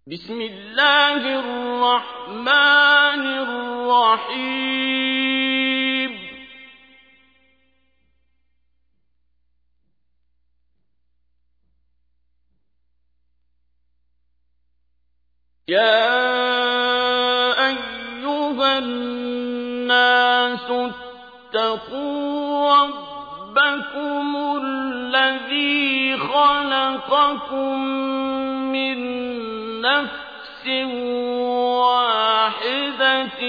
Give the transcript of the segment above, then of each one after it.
بسم الله الرحمن الرحيم يا أيها الناس اتقوا ربكم الذي خلقكم من نفس واحدة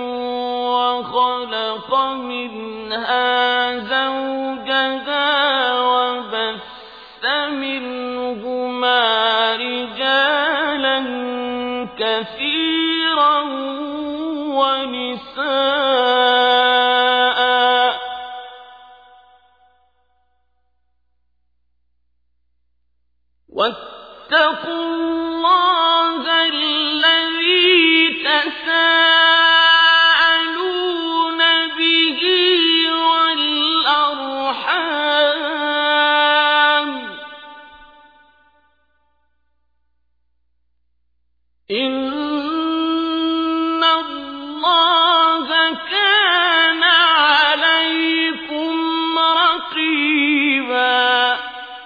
وخلق منها زوجها وبث منهما رجالا كثيرا ونساء واتقوا الله الذي تساءلون به والأرحام إن الله كان عليكم رقيبا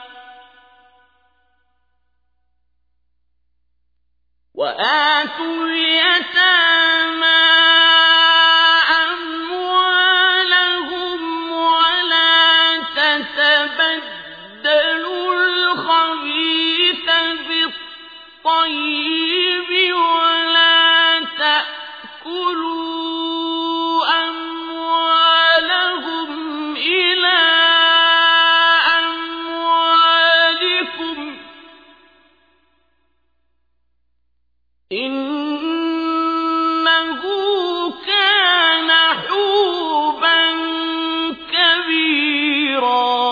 وآتوا اليتامى أموالهم ولا تتبدلوا الخبيث بالطيب ولا تأكلوا أموالهم إلى أموالكم إنه كان حوبا كبيرا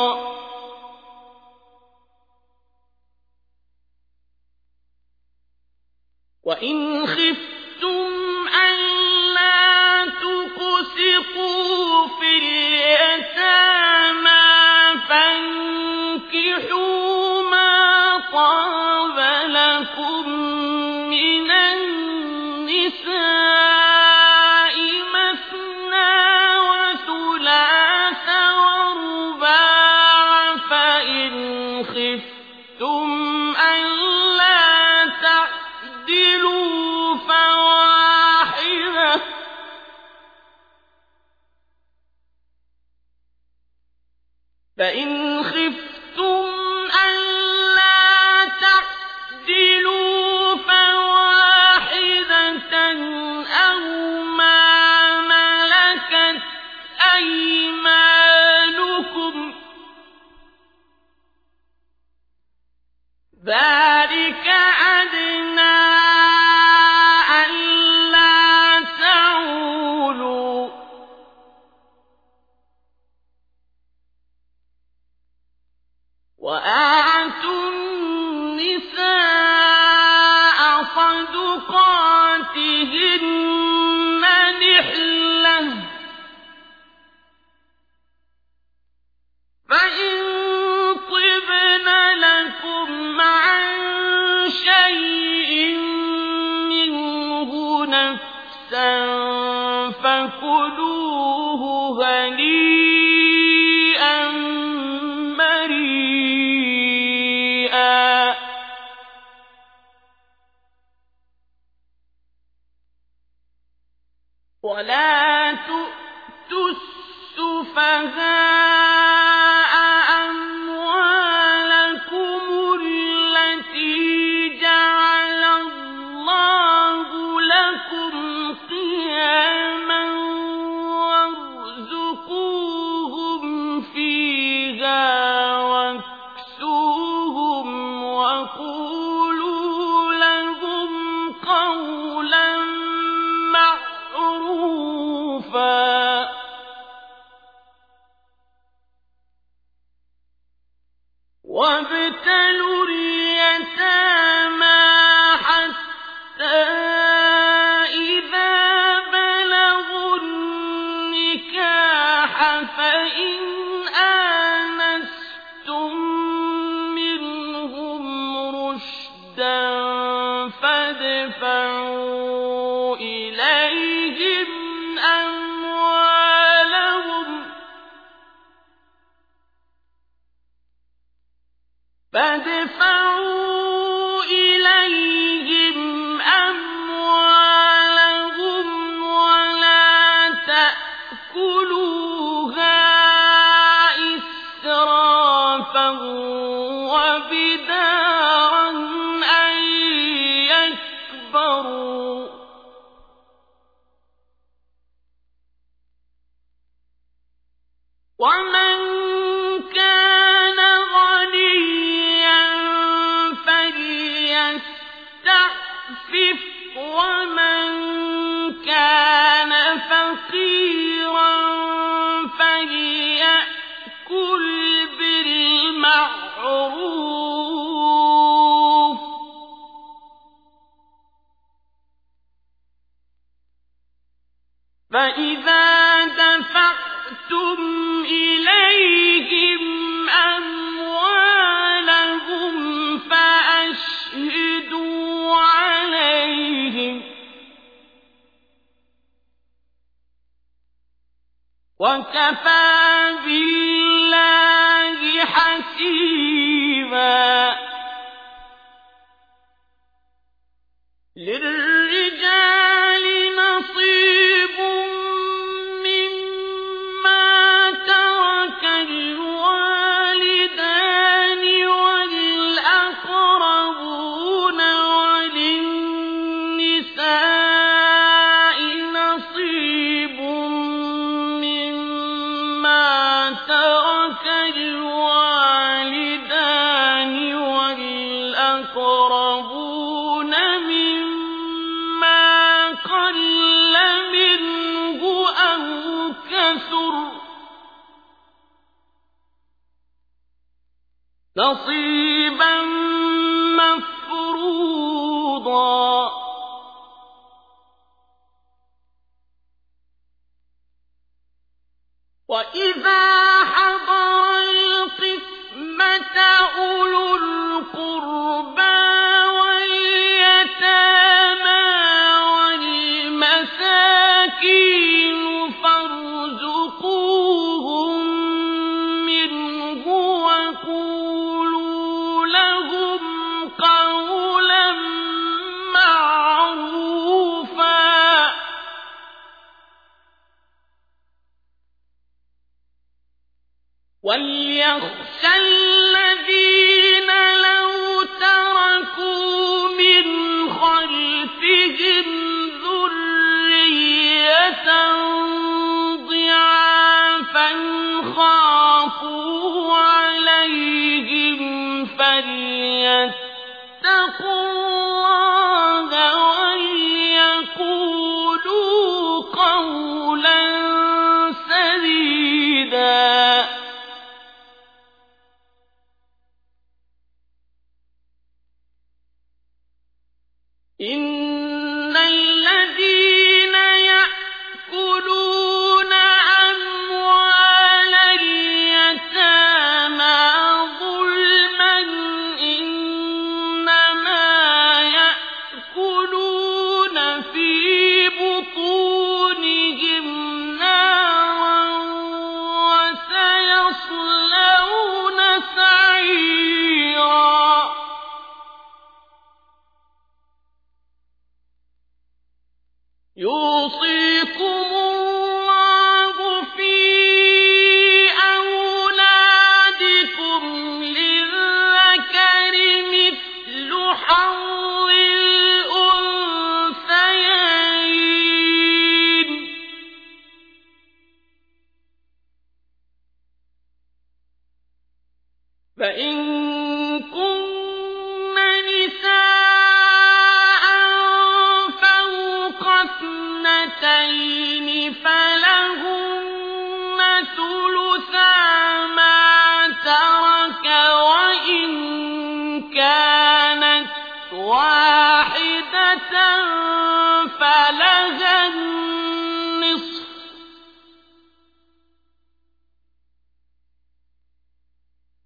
وإن خفتم ألا تقسطوا في اليتامى فانكحوا ما طاب لكم من النساء مثنى وثلاث ورباع فإن خفتم ألا تعدلوا فواحدة أو ما ملكت أيمانكم ذلك أدنى ألا تعولوا وآتوا النساء صدقاتهن نحلة فإن طبن لكم عن شيء منه نفسا فكلوه هنيئا مريئا ولا تؤتوا السفهاء أموالكم التي جعل الله لكم قياما وارزقوهم فيها واكسوهم وقولوا لهم قولا معروفا فادفعوا إليهم أموالهم ولا تأكلوها إسرافا وبدارا أن يكبروا ومن كان غنيا فليستعفف ومن كان فقيرا فليأكل بالمعروف فإذا دفعتم إليهم أموالهم فأشهدوا عليهم وكفى بالله حسيبا للرجال نصيب مما ترك الوالدان والأقربون وللنساء نصيب مما ترك الوالدان والأقربون مما قل منه أو كثر نصيبا مفروضا وإذا حضر القسمة أولو القربى واليتامى والمساكين فارزقوهم منه وقولوا لهم قولا معروفا وليخشى الذين لو تركوا من خلفهم ذرية ضعافا خافوا عليهم فليتقوا الله وليقولوا قولا سديدا إن الذين يأكلون أموال اليتامى ظلما إنما يأكلون في بطونهم نارا وسيصلون سعيرا يوصيكم الله في أولادكم للذكر مثل حظ الأنثيين فإن كن نساء فوق اثنتين فلهن ثلثا ما ترك وإن كانت واحدة فلها النصف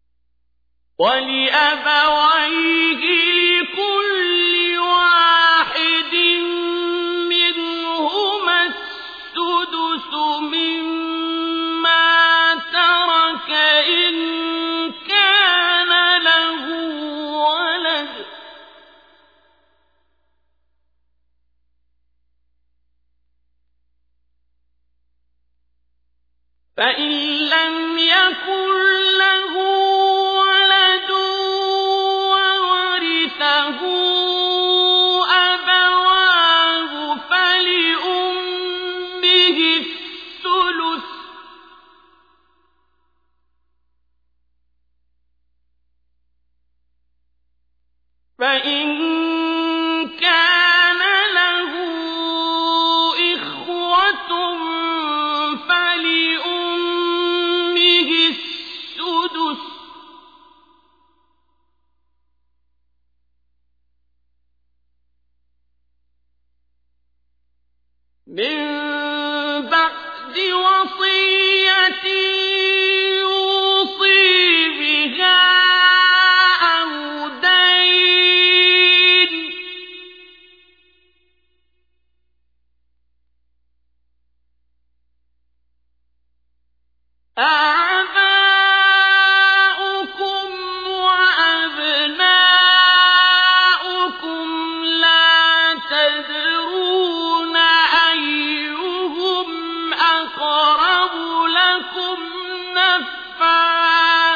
ولأبويه لكل واحد فإن لم يكن له ولد وورثه أبواه فلأمه الثلث فإن كان له إخوة فلأمه السدس من بعد وصية يوصي بها أو دين آباؤكم وأبناؤكم لا تدرون أيهم أقرب لكم نفعا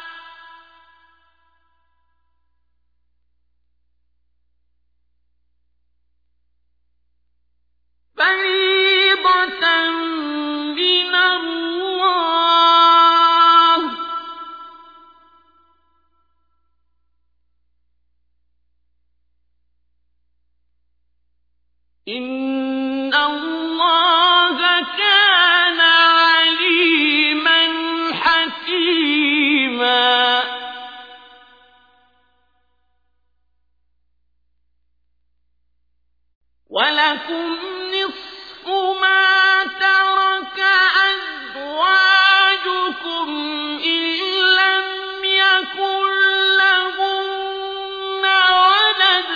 فريضة من الله إن الله كان عليما حكيما ولكم نصف ما ترك أزواجكم إن لم يكن لهن ولد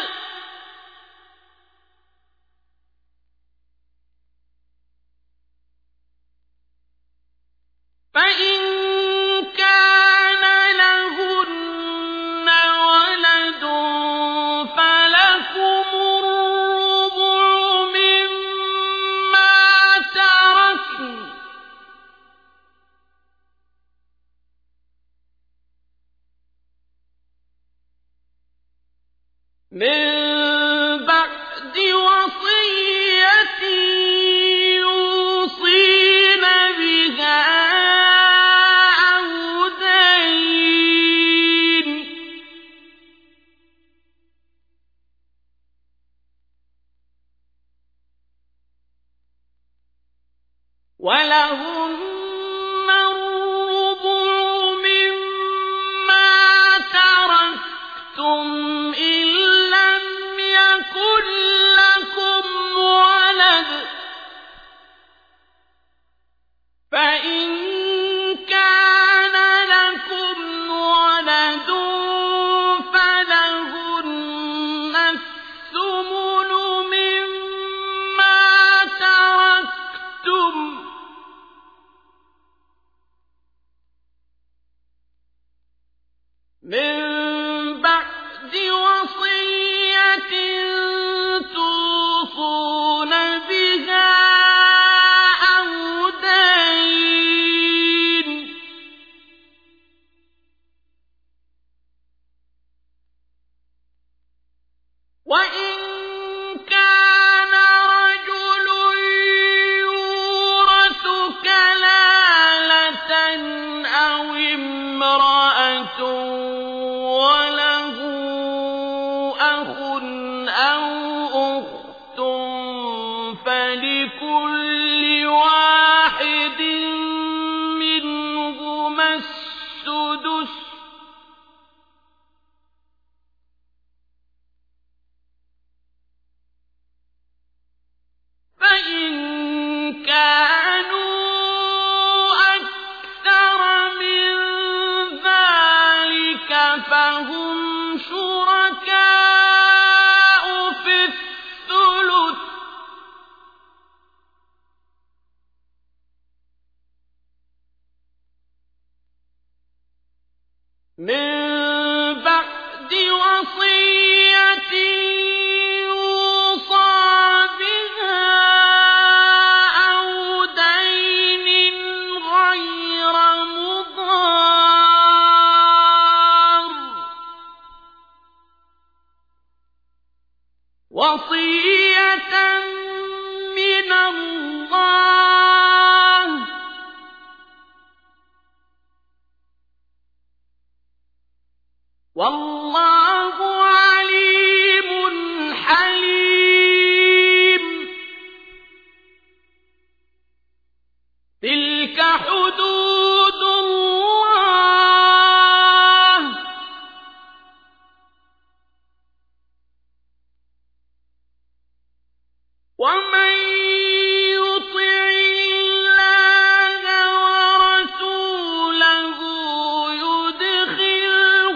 فإن كان لهن ولد فلكم الربع مما تركن من بعد وصية يوصين بها أو دين ولهن الربع مما تركتم إن لم يكن لكم ولد فإن كان لكم ولد فلهن الثمن مما تركتم من بعد وصية توصون بها أو دين وإن كان رجل يورث كلالة أو امرأة وله أخ أو أخت فلكل واحد منهما السدس فإن كانوا أكثر من ذلك وصية من الله والله عليم حليم تلك حدود الله ومن يطع الله ورسوله يدخله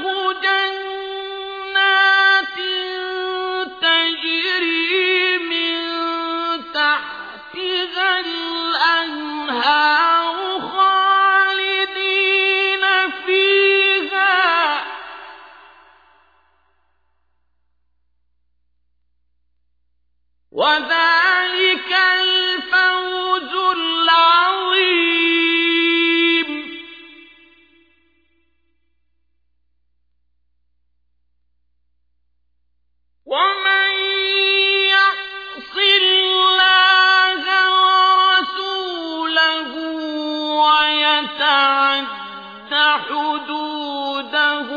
جنات تجري من تحتها الأنهار خالدين فيها وذلك الفوز العظيم ومن يعص الله ورسوله ويتعد حدوده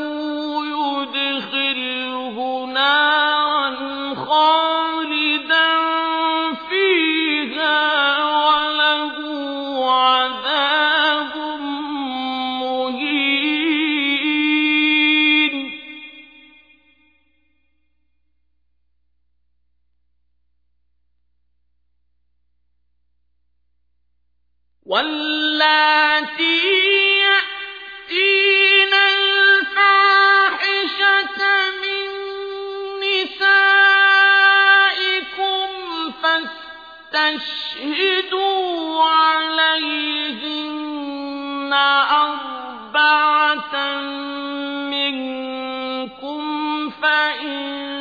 يدخله نارا خالدا فيها وله عذاب مهين واللاتي يأتين الفاحشة من نسائكم فاستشهدوا عليهن أربعة منكم فإن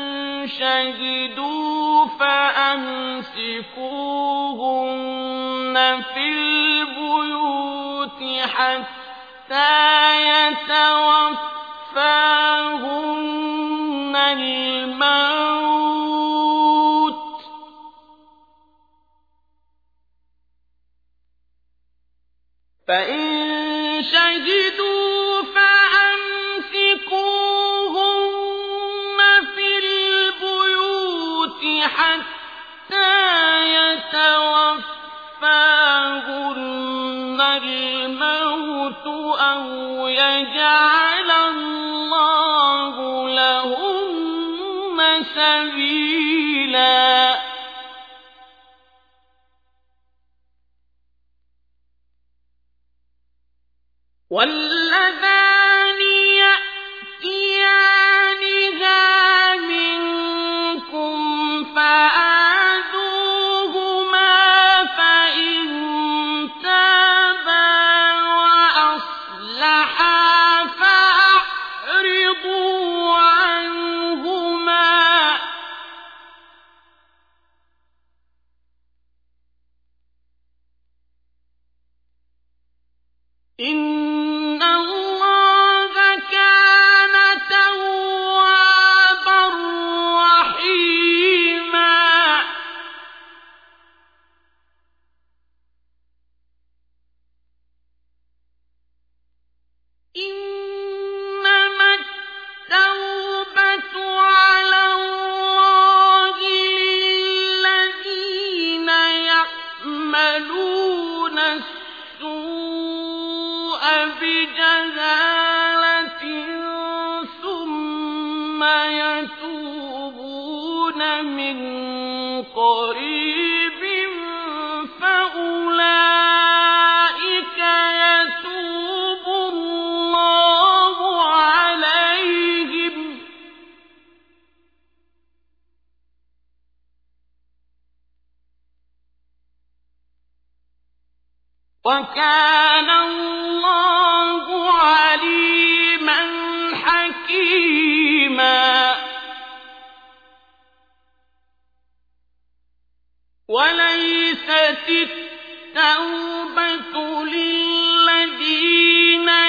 شهدوا فأمسكوهن في البيوت حتى يتوفاهن الموت فإن شهدوا فأمسكوهن في البيوت حتى يتوفاهن الموت أو يجعل الله لهن سبيلا واللذان يأتيانها منكم فآذوهما فإن تابا وأصلحا فأعرضوا عنهما إن الله كان توابا رحيما إنما التوبة على الله للذين يعملون السوء بجهالة ثم يتوبون من قريب فأولئك يتوب الله عليهم وكان الله عليما حكيما وليست التوبة للذين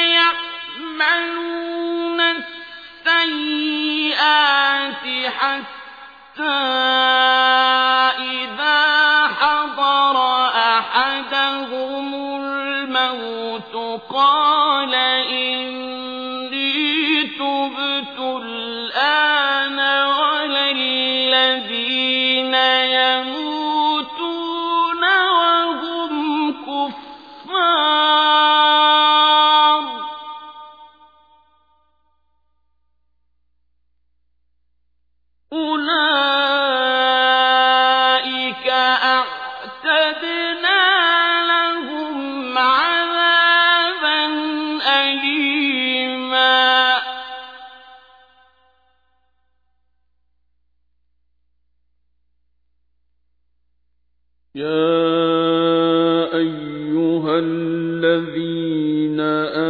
يعملون السيئات حتى قال إني تبت الآن ولا الذين يموتون وهم كفار أولئك أعتدنا لهم عذابا أليما يا أيها الذين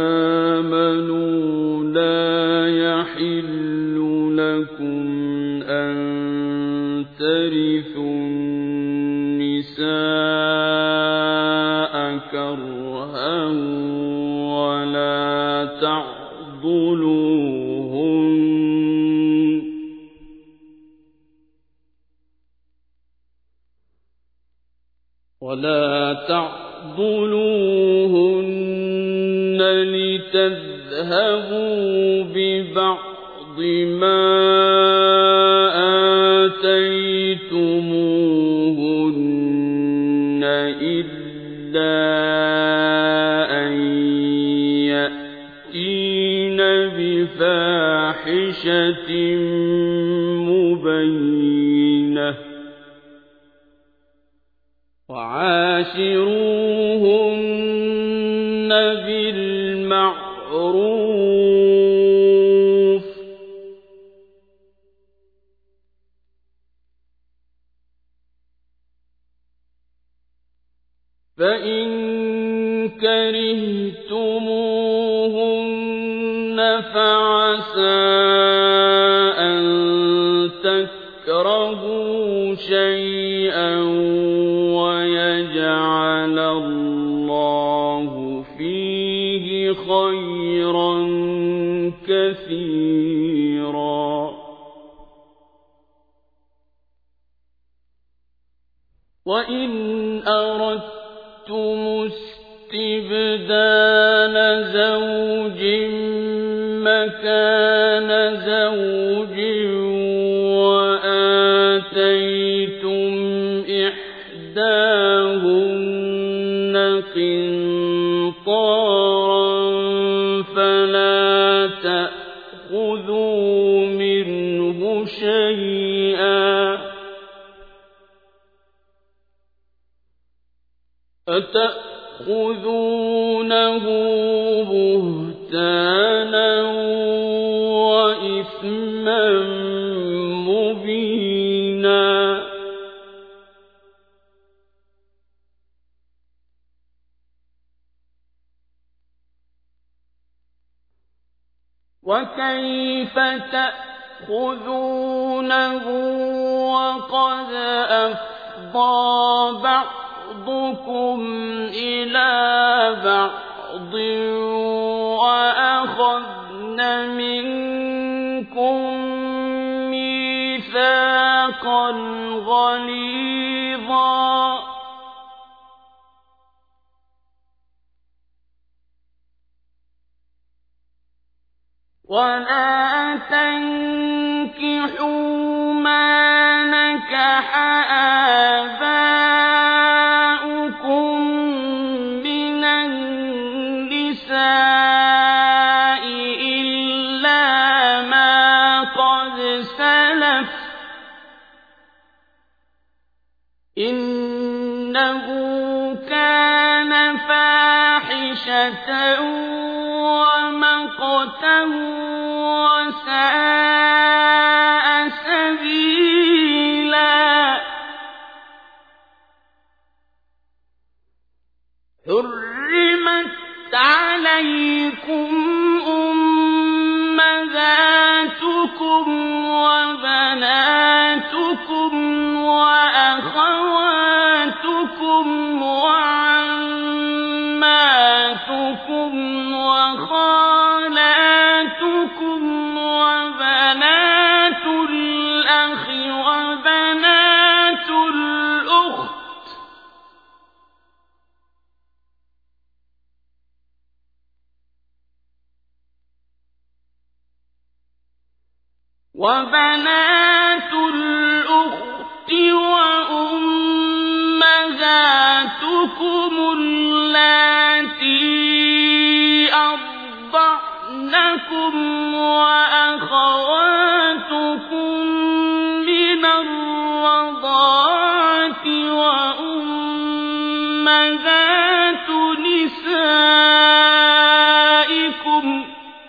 آمنوا لا يحل لكم أن ترثوا النساء كرها ولا تعضلوهن لتذهبوا ببعض ما آتيتموهن إلا أن يأتين بفاحشة مبينة وعاشروهن بالمعروف فإن كرهتموهن فعسى أن تكرهوا شيئا ويجعل الله فيه خيرا كثيرا وإن أردتم استبدال زوج مكان زوج وآتيتم إحداهن قنطارا فلا تأخذوا منه شيئا أتأخذونه بهتانا وإثما مبينا وكيف تأخذونه وقد أفضى بعضكم إلى بعض وأخذن منكم ميثاقا غليظا ولا تنكحوا ما نكح آباؤكم من النساء إلا ما قد سلف إنه كان فاحشة ومقتا وساء سبيلا حرمت عليكم أمهاتكم وبناتكم وأخواتكم وعماتكم وخالاتكم وبنات الأخ وبنات الأخت وبنات الأخت وأمهاتكم اللاتي أرضعنكم وأخواتكم من الرضاعة وأمهات نسائكم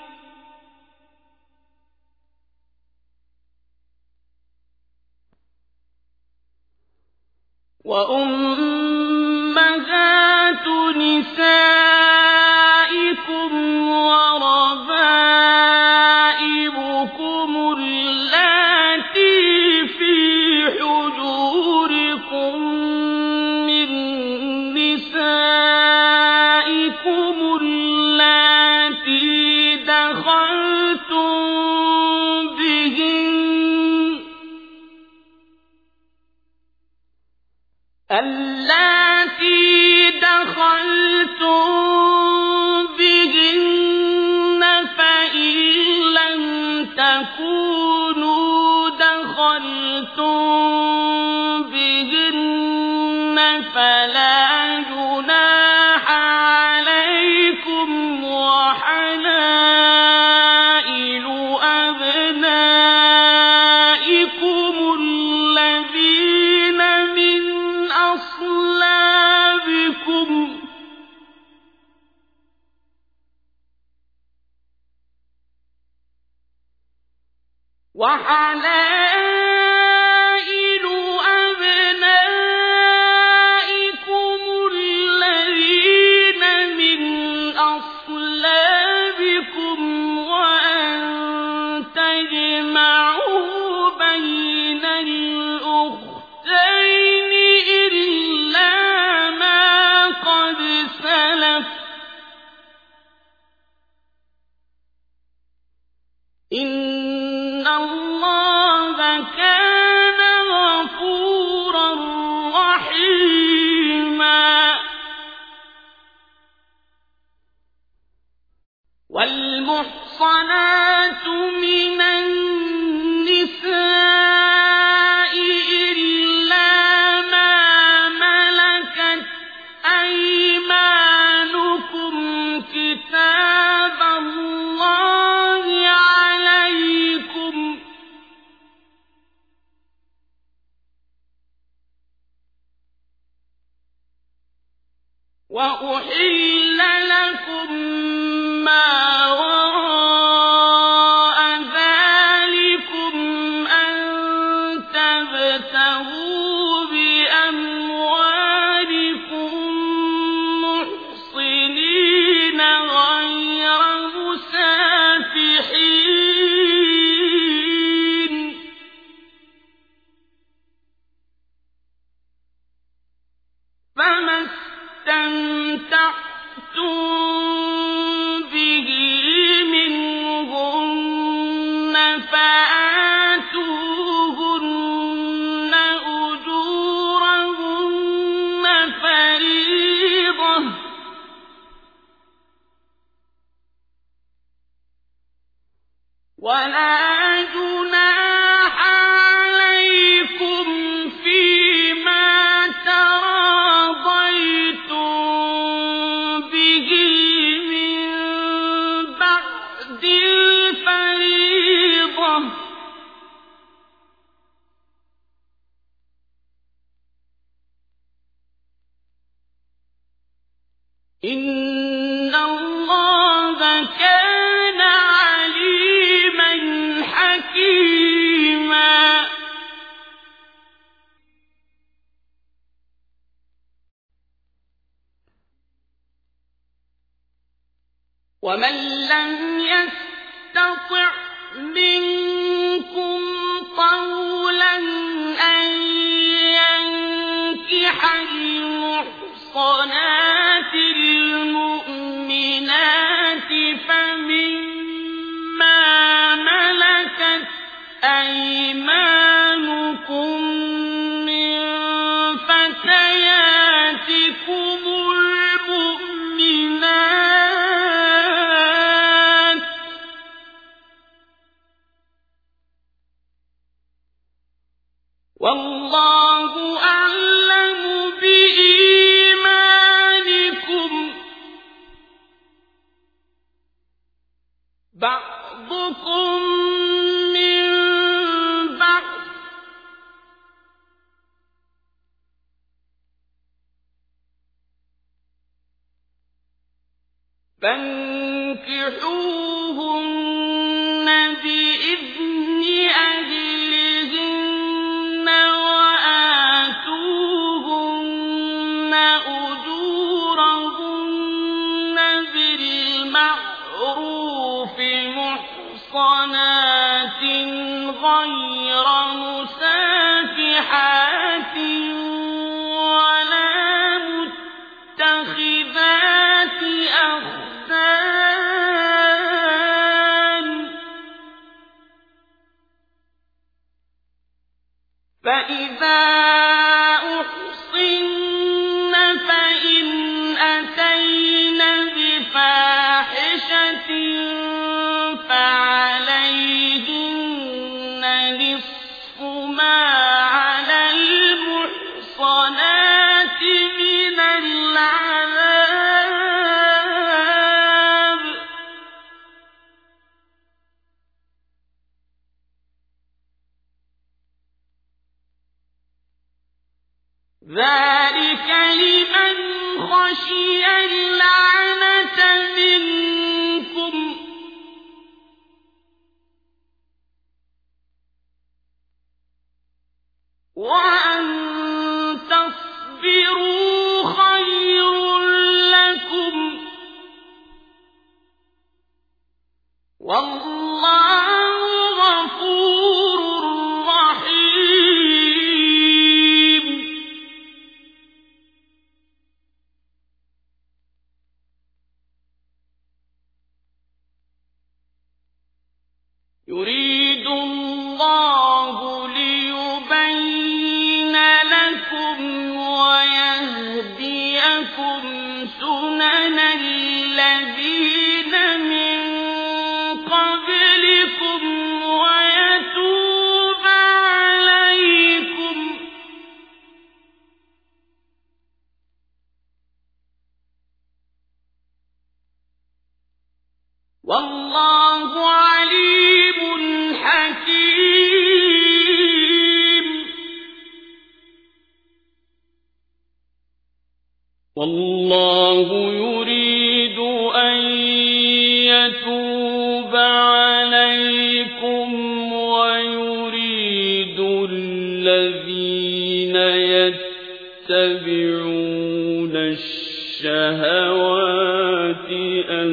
وربائبكم اللاتي في حجوركم من نسائكم اللاتي دخلتم بهن فإن لم تكونوا دخلتم بهن فلا جناح عليكم وحلائل أبنائكم الذين من أصلابكم وحلائل أبنائكم الذين من أصلابكم وأن تجمعوا بين الأختين إلا ما قد سلف إن الله كان غفورا رحيما والمحصنات من النساء إلا ما ملكت أيمانكم كتاب الله عليكم وأحل لكم ما وراء ذلكم أن تبتغوا بأموالكم محصنين غير مسافحين فما استمتعتم به منهن فآتوهن أجورهن فريضة ولا جناح عليكم فيما تراضيتم به من بعد الفريضة إن الله كان عليما حكيما ومن لم يستطع منكم طولا أن ينكح المحصنات المؤمنات فمما ملكت أيمانكم من فتياتكم المؤمنات أعلم بإيمانكم بعضكم من بعض فانكحوهن بإذن أهلهن وآتوهن أجورهن بالمعروف محصنات غير مسافحات ولا متخذات أخدان فإذا أحصن فإن أتين بفاحشة فعليهن نصف ما على المحصنات من العذاب ذلك لمن خشي اللعنة منكم وأن تصبروا خير لكم والله غفور رحيم يريد الله ليبين لكم ويهديكم سنن الذين من قبلكم ويتوب عليكم والله عليم حكيم والله يريد أن يتوب عليكم ويريد الذين يتبعون الشهوات أن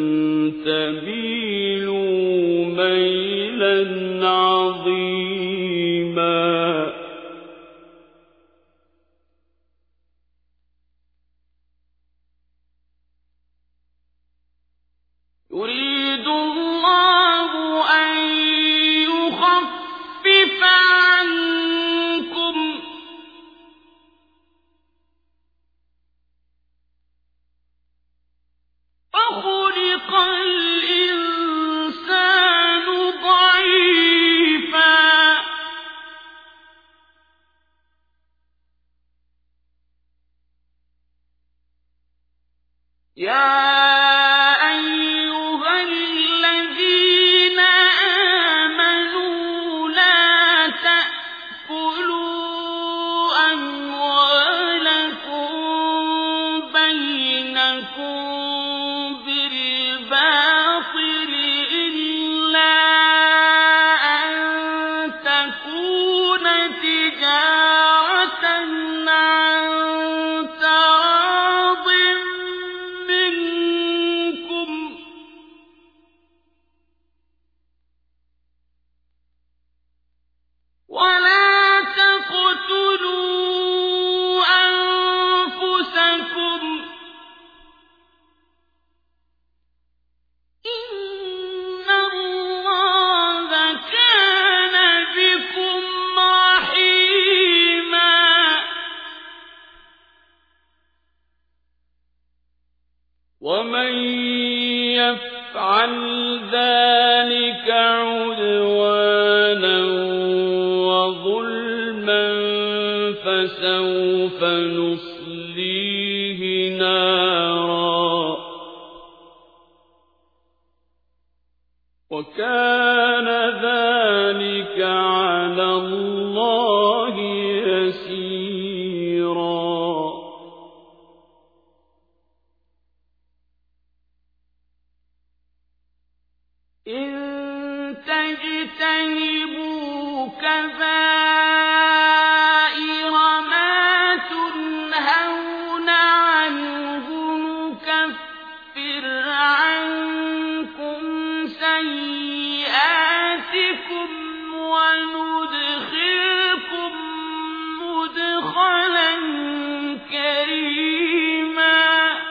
تميلوا ميلا عظيما يريد الله أن يخفف عنكم وخلق الإنسان ضعيفا يا أيها الذين آمنوا لا تأكلوا أموالكم بينكم بالباطل إلا أن تكون تجارة عن تراض منكم ولا تقتلوا أنفسكم إن الله كان بكم رحيما ومن يفعل ذلك عدوانا وظلما فسوف نصليه نارا وكان ذلك على الله يسيرا إن تجتنبوا كبائر ما تنهون عنه نكفر عنكم سيئاتكم وندخلكم مدخلا كريما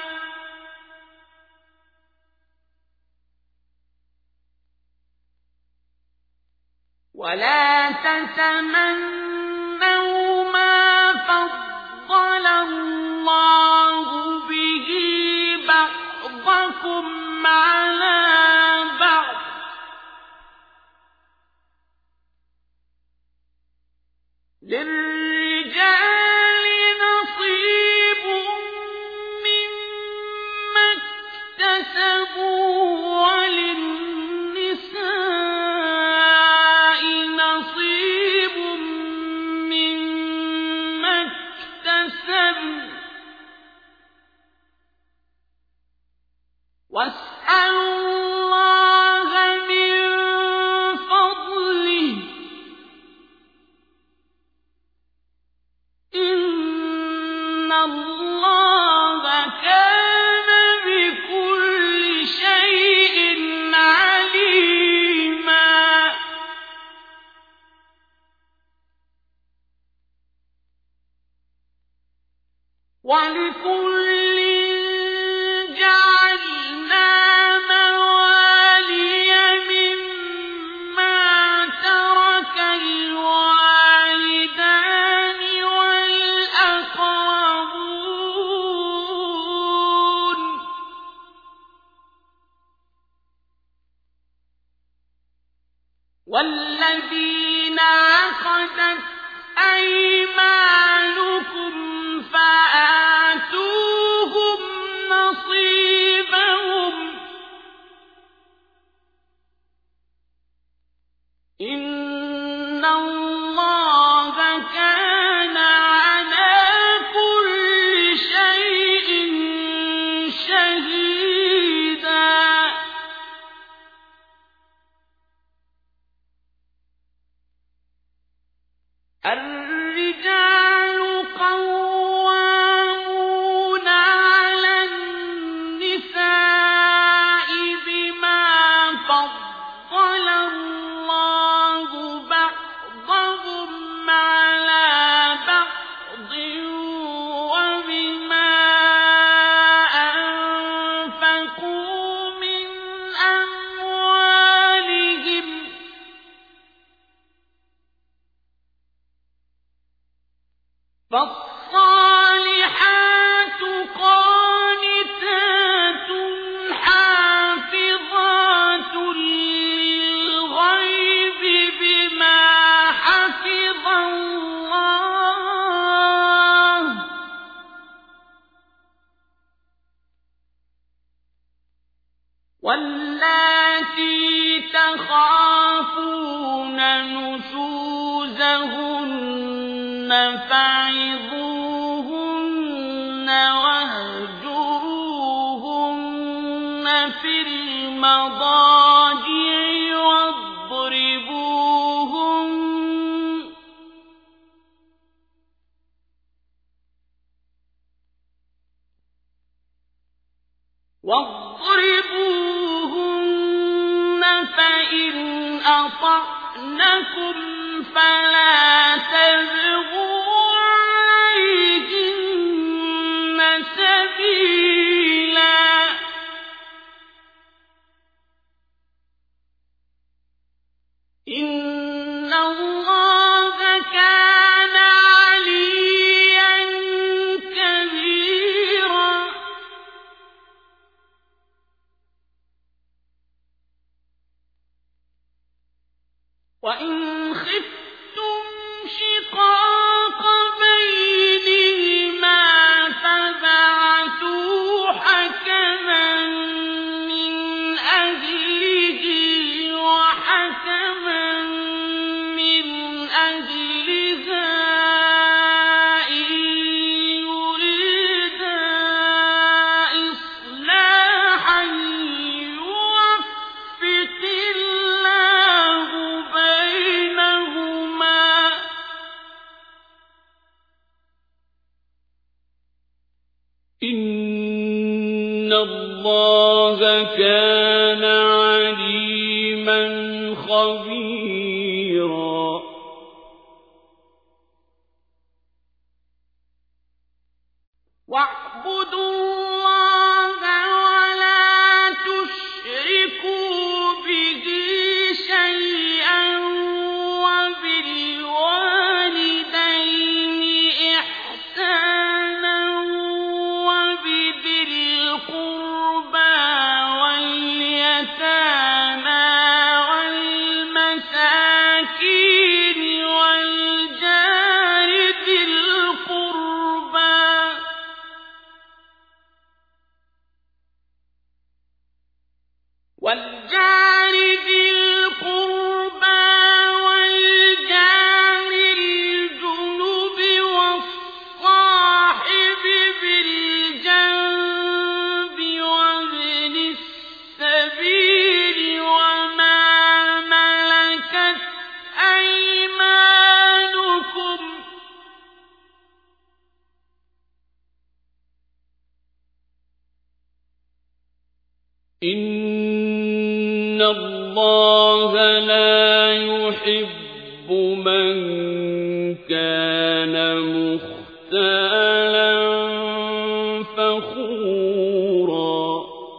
ولا تتمنوا ما فضل الله به بعضكم على بعض للرجال نصيب مما اكتسبوا وللنساء نصيب مما اكتسبن واسألوا الله من فضله إن الله كان بكل شيء عليما ولكل جعلنا موالي مما ترك الوالدان والأقربون والذين عقدت أيمانكم فآتوهم نصيبهم إن الله كان على كل شيء شهيدا الرجال قوامون على النساء بما فضل الله بعضهم على بعض وبما أنفقوا من أموالهم فالصالحات قانتات حافظات للغيب بما حفظ الله واللاتي تخافون نشوزهن فعظوهن واهجروهن في المضاجع واضربوهن فإن أطعنكم فلا تبغوا عليهن سبيلا إن الله كان عليا كبيرا وإن خفتم شقاق إن الله كان عليما خبيرا واعبدوا الله ولا تشركوا به شيئا وبالوالدين إحسانا وبذي القربى واليتامى والمساكين والجار ذي القربى والجار الجنب والصاحب بالجنب وابن السبيل وما ملكت أيمانكم إن الله لا يحب من كان مختالا فخورا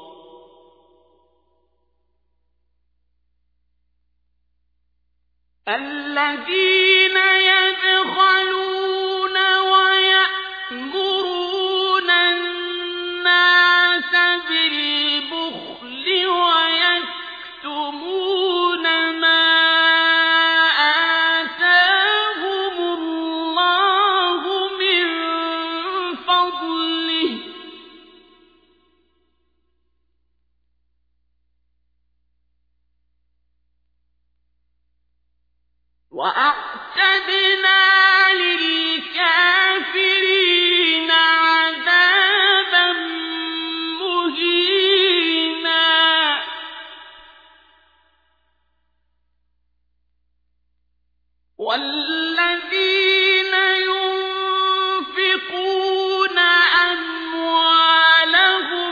الذين يبخلون ويأمرون الناس بالبخل ويكتمون ما آتاهم الله من فضله وأعتدنا للكافرين عذابا مهينا والذين ينفقون أموالهم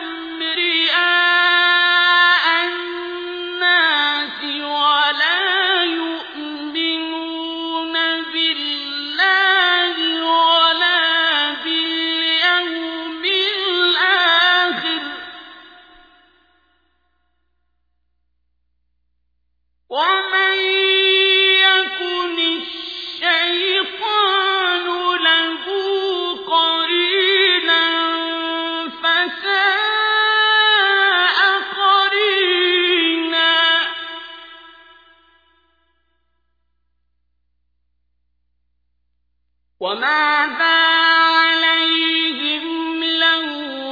رئاء الناس ولا يؤمنون بالله ولا باليوم الآخر ومن يكن الشيطان له قرينا فساء قرينا وماذا عليهم لو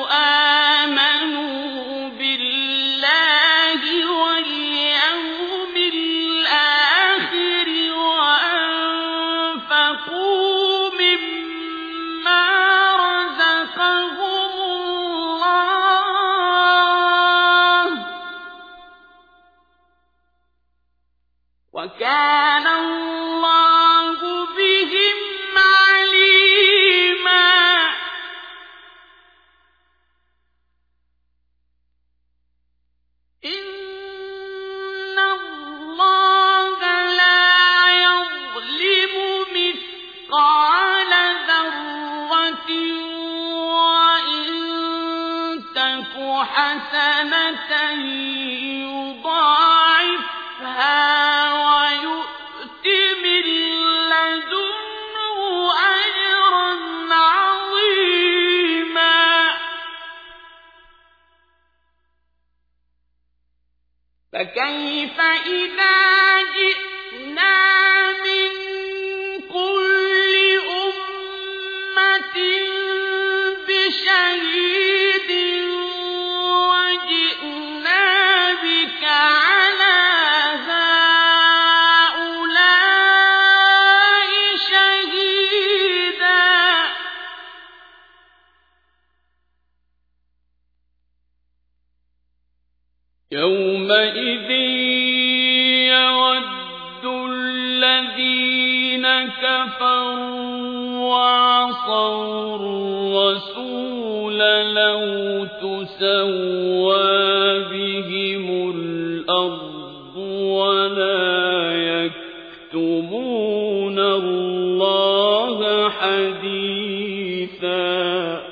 آمنوا بالله واليوم الآخر وأنفقوا مما رزقهم الله وكان الله بهم عليما إن الله لا يظلم مثقال ذرة وإن تك حسنة يضاعفها ويؤت من لدنه أجرا عظيما فكيف إذا جئنا من كل أمة بشهيد وجئنا بك على هؤلاء شهيدا يومئذ يود الذين كفروا عَصَوْا الرَّسُولَ لَوْ تُسَوَّىٰ بِهِمُ الْأَرْضُ وَلَا يَكْتُمُونَ اللَّهَ حَدِيثًا.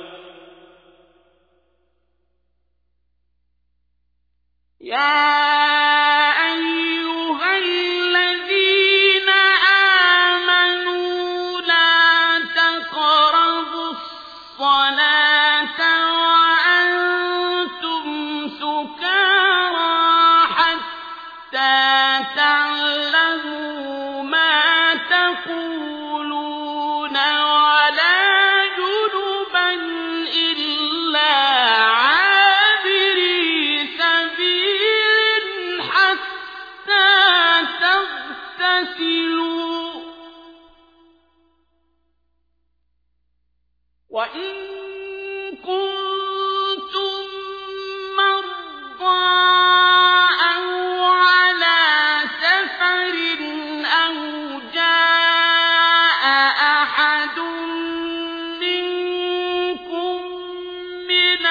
وَإِن كُنتُم مَّرْضَىٰ أَوْ عَلَىٰ سَفَرٍ أَوْ جَاءَ أَحَدٌ مِّنكُم مِّنَ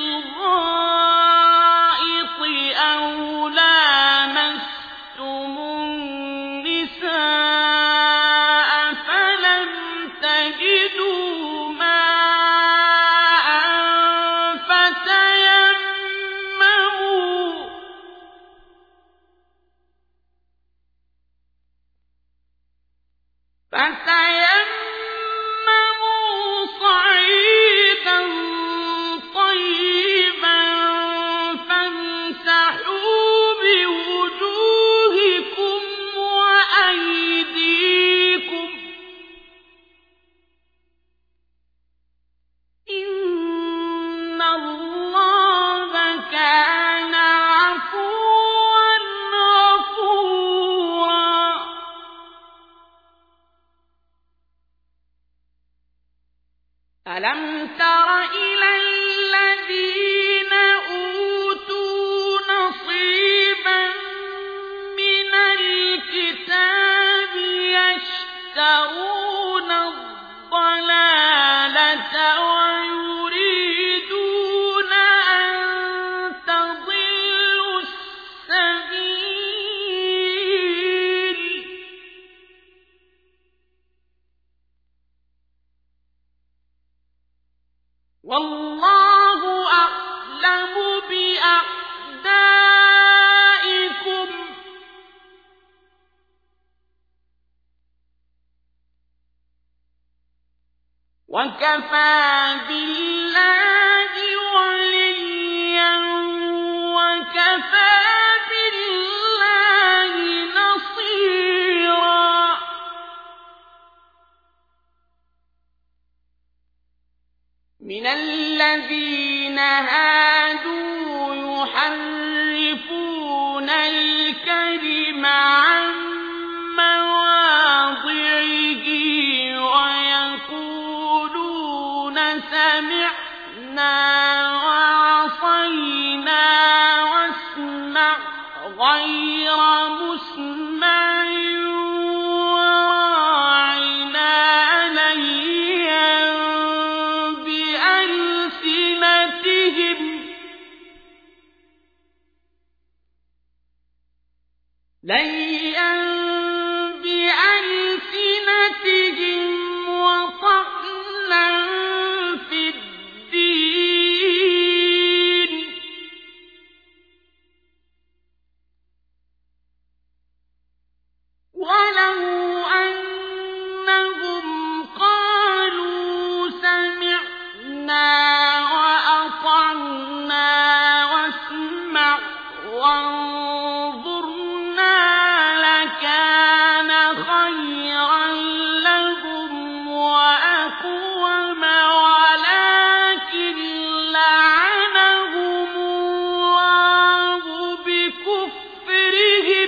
الْغَائِطِ أَوْ لَامَسْتُمُ النِّسَاءَ فَلَمْ تَجِدُوا فتيمموا صعيدا طيبا فامسحوا بوجوهكم وأيديكم إن الله كان عفوا غفورا. أَلَمْ تَرَ إِلَى الَّذِينَ أُوتُوا نَصِيبًا مِّنَ الْكِتَابِ يَشْتَرُونَ الضَّلَالَةَ وَيُرِيدُونَ أَن تَضِلُّوا السَّبِيلَ. وَاللَّهُ أَعْلَمُ بِأَعْدَائِكُمْ ۚ وَكَفَىٰ بِاللَّهِ وَلِيًّا وَكَفَىٰ بِاللَّهِ نَصِيرًا. مِنَ الَّذِينَ هَادُوا يُحَرِّفُونَ الْكَلِمَ عَن مَّوَاضِعِهِ وَيَقُولُونَ سَمِعْنَا وَعَصَيْنَا وَاسْمَعْ غَيْرَ مُسْمَعٍ وَرَاعِنَا لَيًّا بِأَلْسِنَتِهِمْ وَطَعْنًا فِي الدِّينِ ۚ وَلَوْ أَنَّهُمْ قَالُوا سَمِعْنَا وَأَطَعْنَا وَاسْمَعْ وَانظُرْنَا لَكَانَ خَيْرًا لَّهُمْ وَأَقْوَمَ وَلَٰكِن لَّعَنَهُمُ اللَّهُ بِكُفْرِهِمْ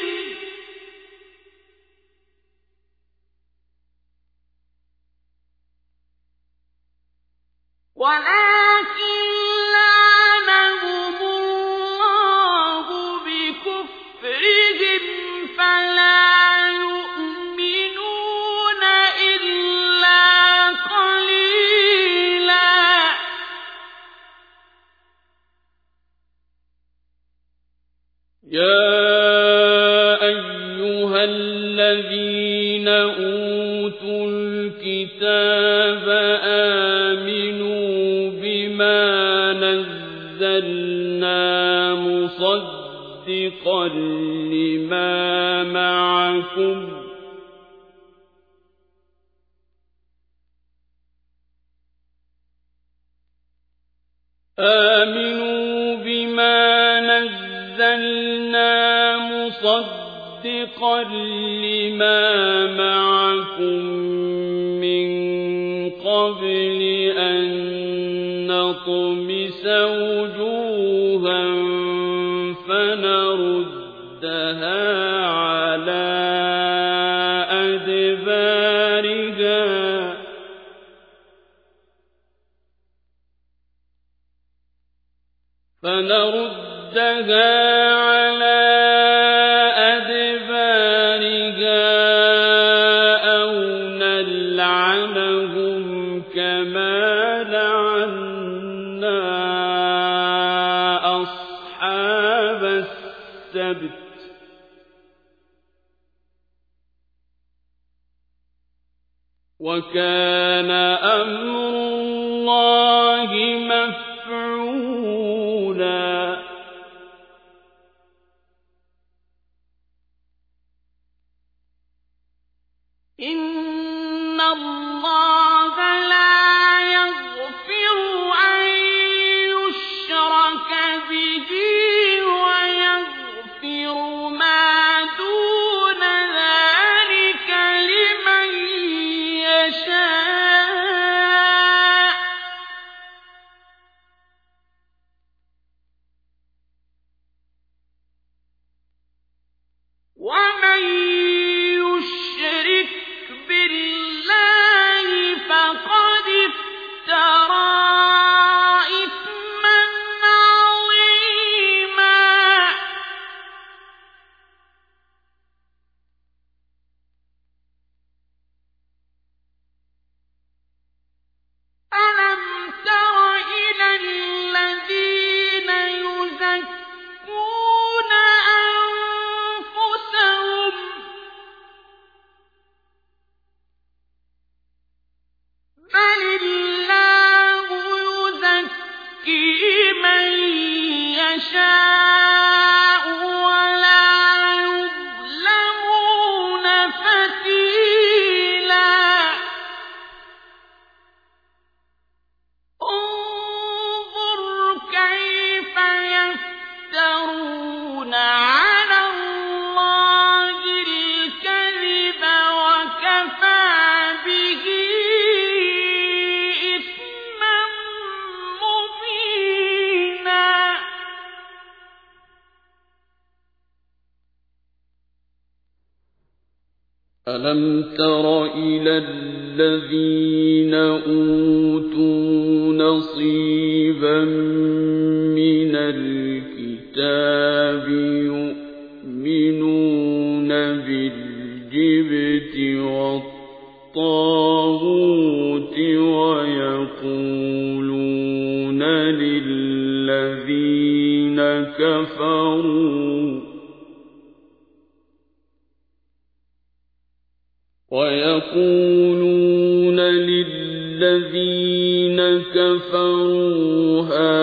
فَلَا يُؤْمِنُونَ إِلَّا قَلِيلًا. يا أيها الذين أوتوا الكتاب آمنوا بما نزلنا مصدقا لما معكم من قبل أن نطمس وجوها فنردها على أدبارها أو نلعنهم كما لعنا أصحاب السبت وكان أمر الله مفعولا إن الله لا يغفر أن يشرك به ويغفر ما دون ذلك لمن يشاء ومن يشرك بالله فقد افترى إثما عظيما ألم تر إلى الذين يزكون أنفسهم بل الله يزكي من يشاء ولا يظلمون فتيلا انظر كيف يفترون على الله الكذب وكفى به إثما مبينا ألم تر إلى الذين أوتوا نصيبا من الكتاب يؤمنون بالجبت والطاغوت ويقولون للذين كفروا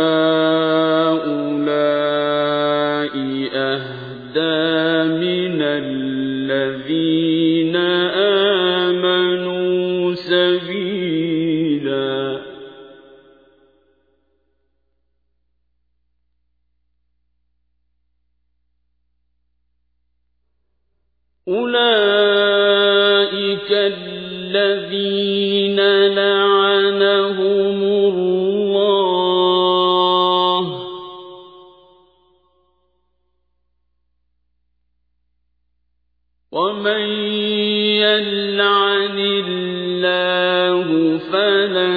هؤلاء أهدى من الذين آمنوا سبيلا أولئك الذين لعنهم الله ومن يلعن الله فلن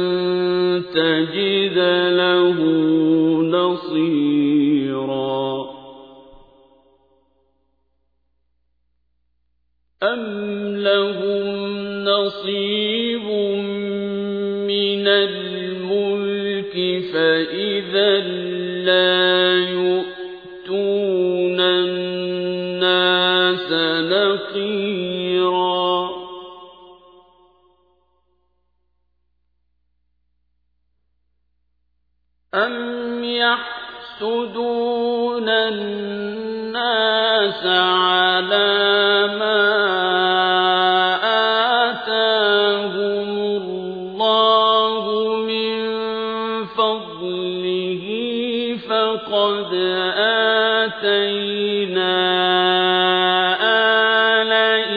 تجد له نصيرا أم لهم نصيب من الملك فإذا لا يؤتون نقيرا أم يحسدون الناس على ما آتاهم الله من فضله فقد آتينا آل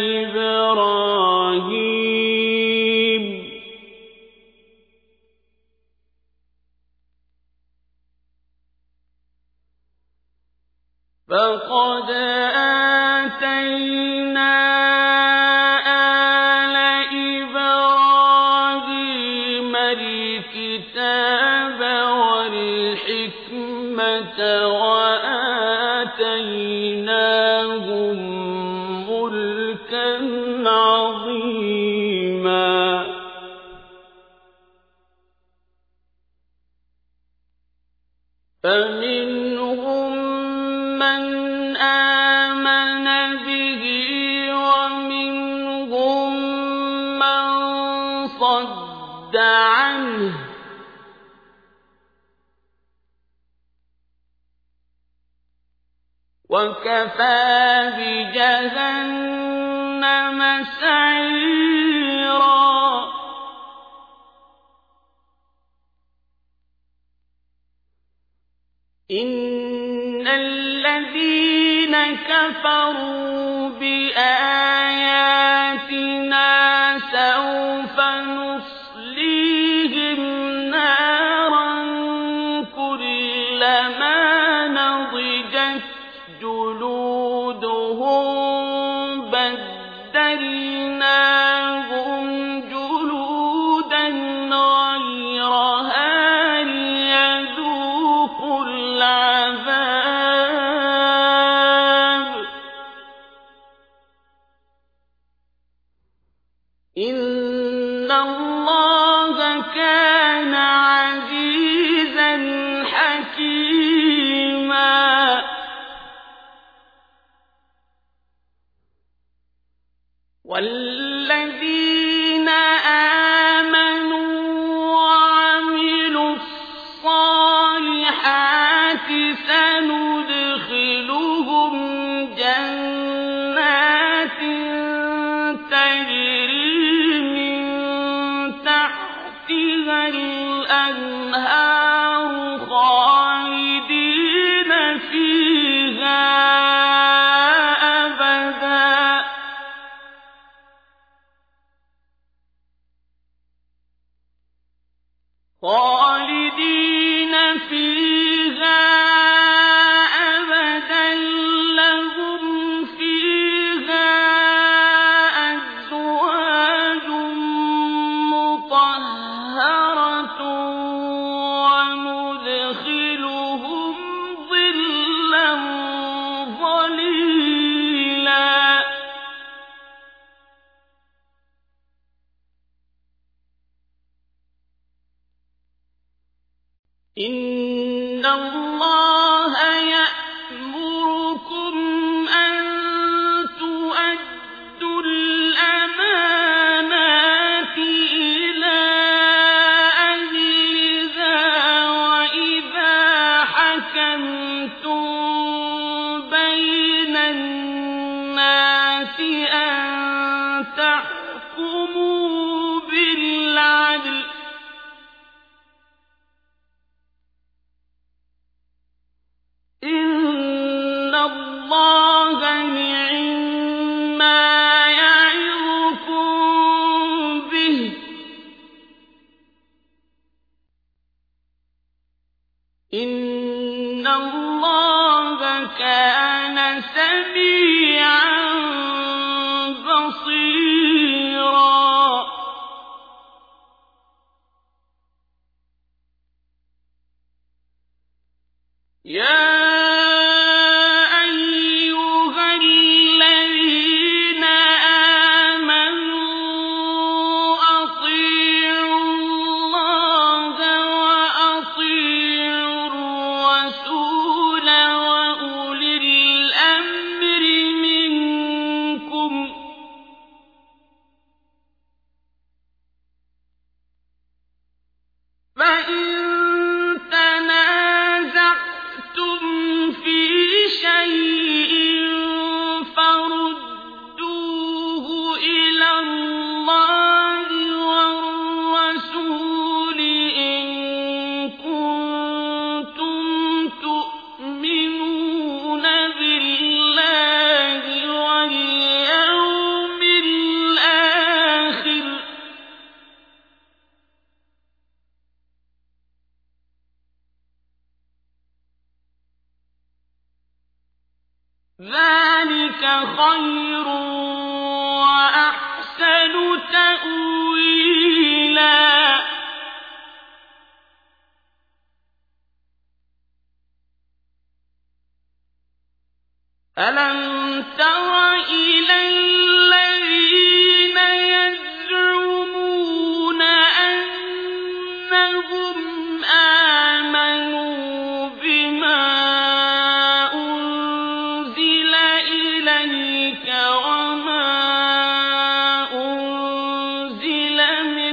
إبراهيم الكتاب والحكمة وآتيناهم ملكا عظيما فمنهم من آمن به ومنهم من صد عنه وكفى بجهنم سعيرا إن الذين كفروا بآياتنا سوف نصليهم نارا كلما نضجت جلودهم بدلناهم جلودا غيرها ليذوقوا العذاب إن الله كان عزيزا حكيما والذين آمنوا وعملوا الصالحات سندخلهم جنات تجري من تحتها الأنهار خالدين فيها أبدا لهم فيها أزواج مطهرة وندخلهم ظلا ظليلا إن الله يأمركم أن تؤدوا الأمانات إلى أهلها وإذا حكمتم بين الناس أن تحكموا بالعدل إن الله نعما يعظكم به إن الله كان سميعا بصيرا يا أيها الذين آمنوا أطيعوا الله وأطيعوا الرسول وأولي الأمر منكم ذلك خير وأحسن تأويلا ألم تر إلى الذين يزعمون أنهم آمنوا بما أنزل إليك وما أنزل من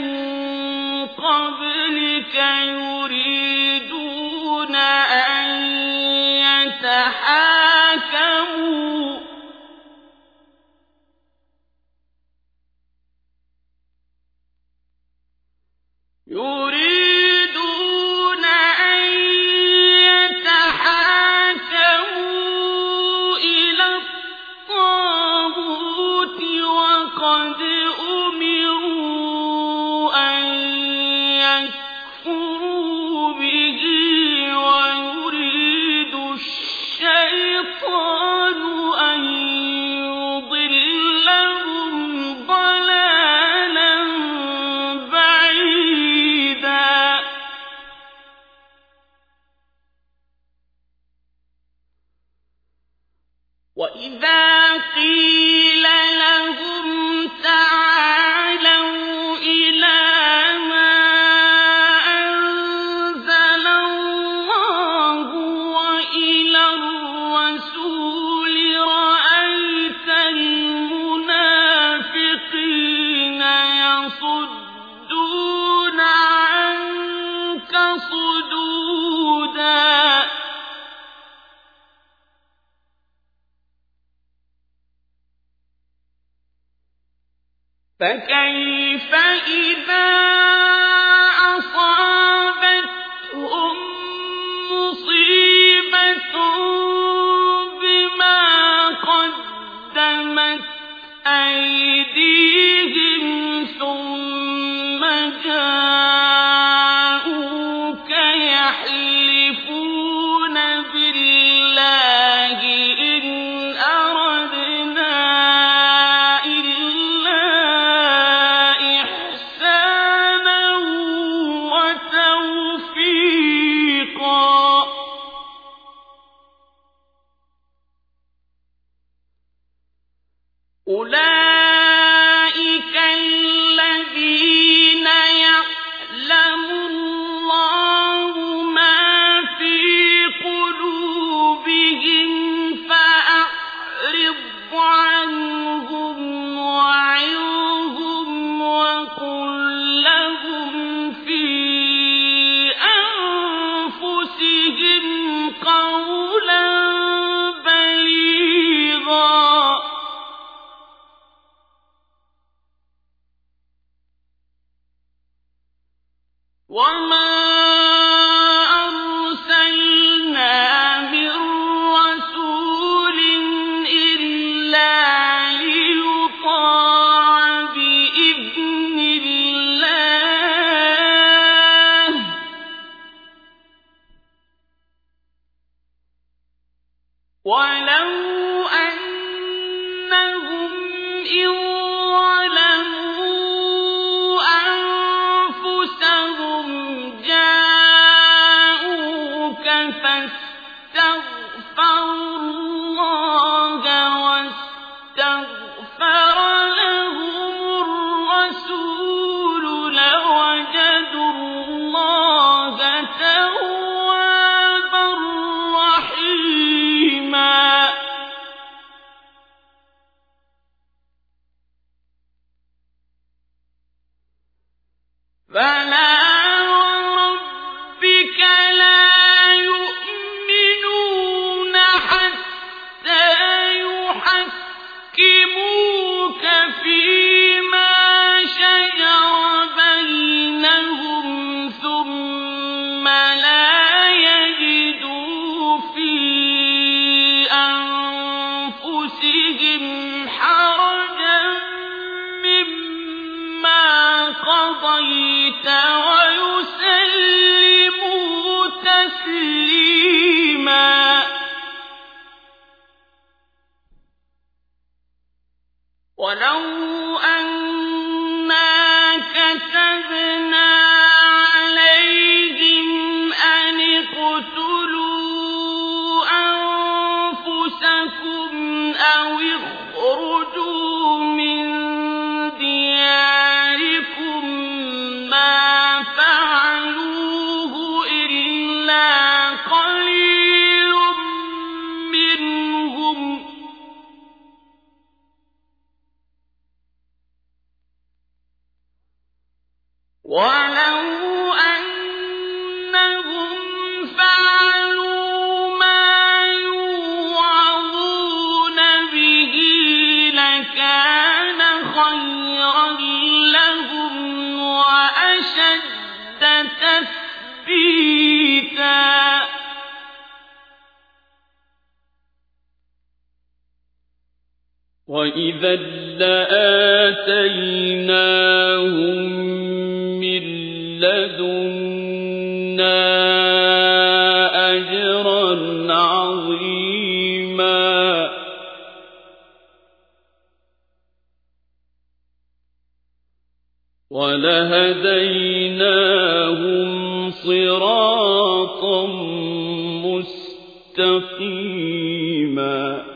قبلك يريدون أن يتحاكموا إلى الطاغوت وقد أمروا أن يكفروا به ويريد الشيطان أن يضلهم ضلالا بعيدا وإذا قيل لهم تعالوا إلى ما أنزل الله وإلى الرسول رأيت المنافقين يصدون عنك صدودا فكيف إذا أصابتهم مصيبة بما قدمت أيديهم ثم جاءوك يحلفون بالله إن أردنا أولئك الذين يعلم الله ما في قلوبهم فأعرض عنهم وعظهم وقل لهم في أنفسهم قولا بليغا وما أرسلنا من رسول إلا ليطاع بإذن الله ولو أنهم إن ظلموا أنفسهم جاءوك فاستغفروا الله واستغفر لهم الرسول لوجدوا الله توابا رحيما فلا وربك لا يؤمنون حتى يحكموك فيما شجر بينهم ثم لا يجدوا في أنفسهم حرجا مما قضيت ويسلموا تسليما وإذا لآتيناهم من لدنا أجرا عظيما ولهديناهم صراطا مستقيما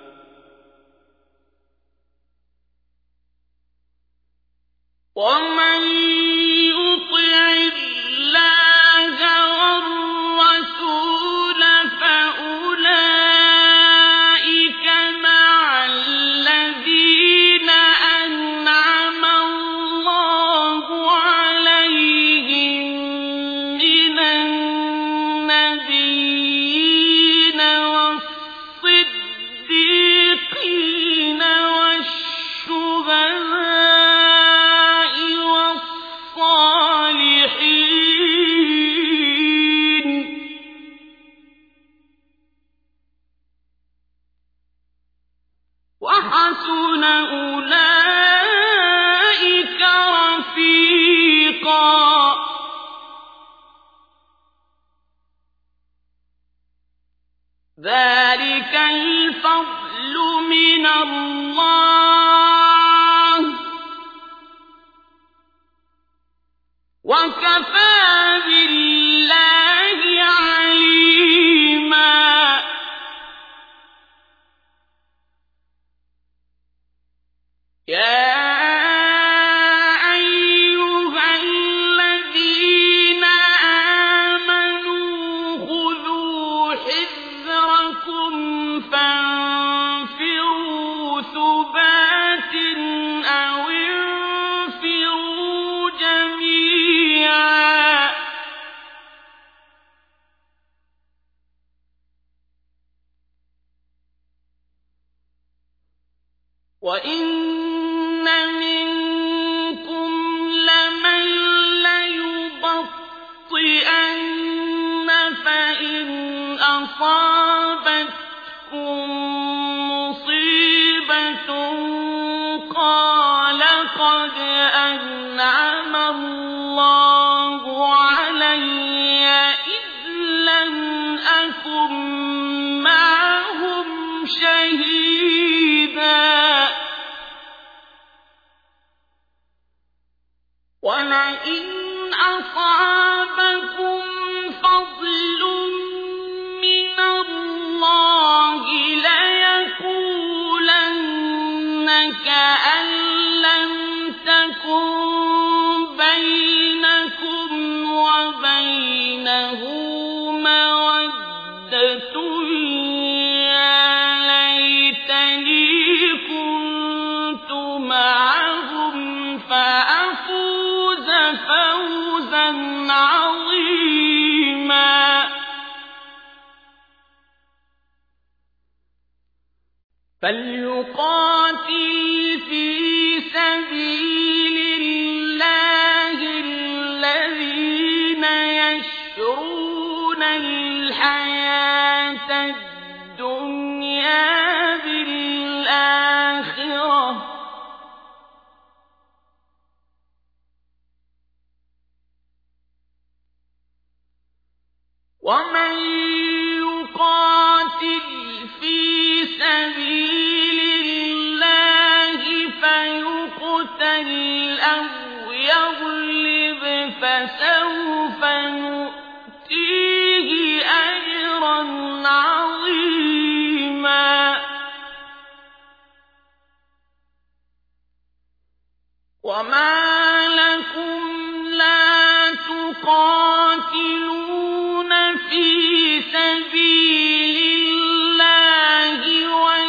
ومن يطع الله والرسول فأولئك مع الذين أنعم الله عليهم من النبيين والصديقين والشهداء والصالحين وحسن أولئك رفيقا ذلك الفضل من الله وكفى بالله عليما يا أيها الذين آمنوا خذوا حذركم فانفروا ثبات أو انفروا جميعا وإن منكم لمن ليبطئن فإن أصابتكم مصيبة قال قد أنعم الله علي إذ لم أكن معهم شهيدا ولئن أصابكم فضل من الله ليقولن كأن لم تكن بينكم وبينه مودة يا ليتني كنت معهم فأفوز فوزا عظيما فليقاتل في سبيل الله الذين يشرون الحياة الدنيا بالآخرة ومن يقاتل في سبيل الله فيقتل أو يغلب فسوف نؤتيه أجرا عظيما وما لكم لا تقاتلون في سبيل الله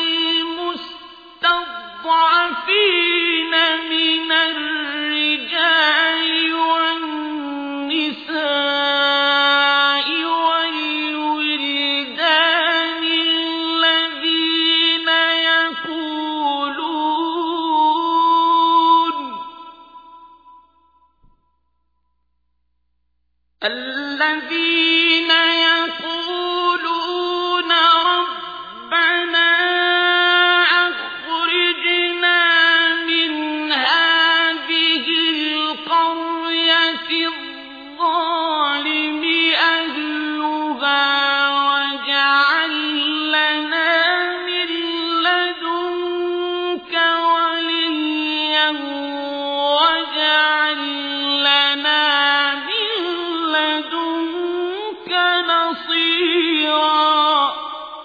والمستضعفين من الرجال والنساء والولدان الذين يقولون ربنا أخرجنا كثيرا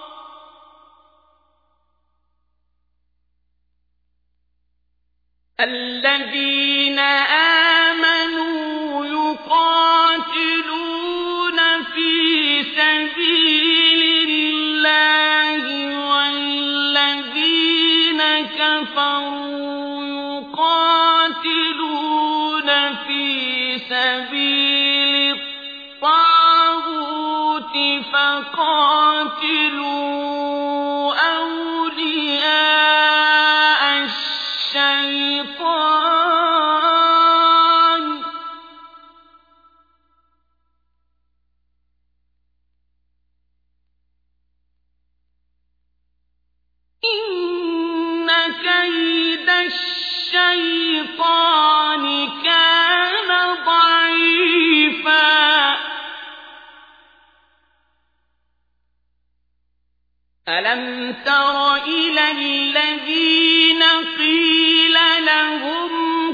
الذين آمنوا يقاتلون في سبيل الله والذين كفروا يقاتلون في سبيل الطاغوت فقاتلوا أولياء الشيطان إن كيد الشيطان كان ضعيفا ألم تر إلى الذين قيل لهم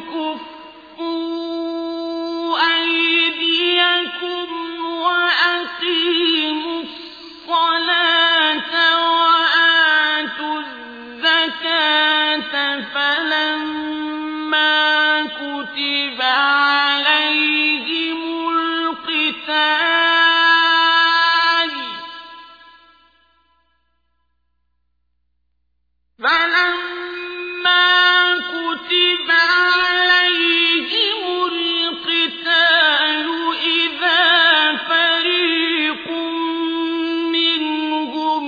كفوا أيديكم وأقيموا الصلاة وآتوا الزكاة فلما كتب عليهم القتال إذا فريق منهم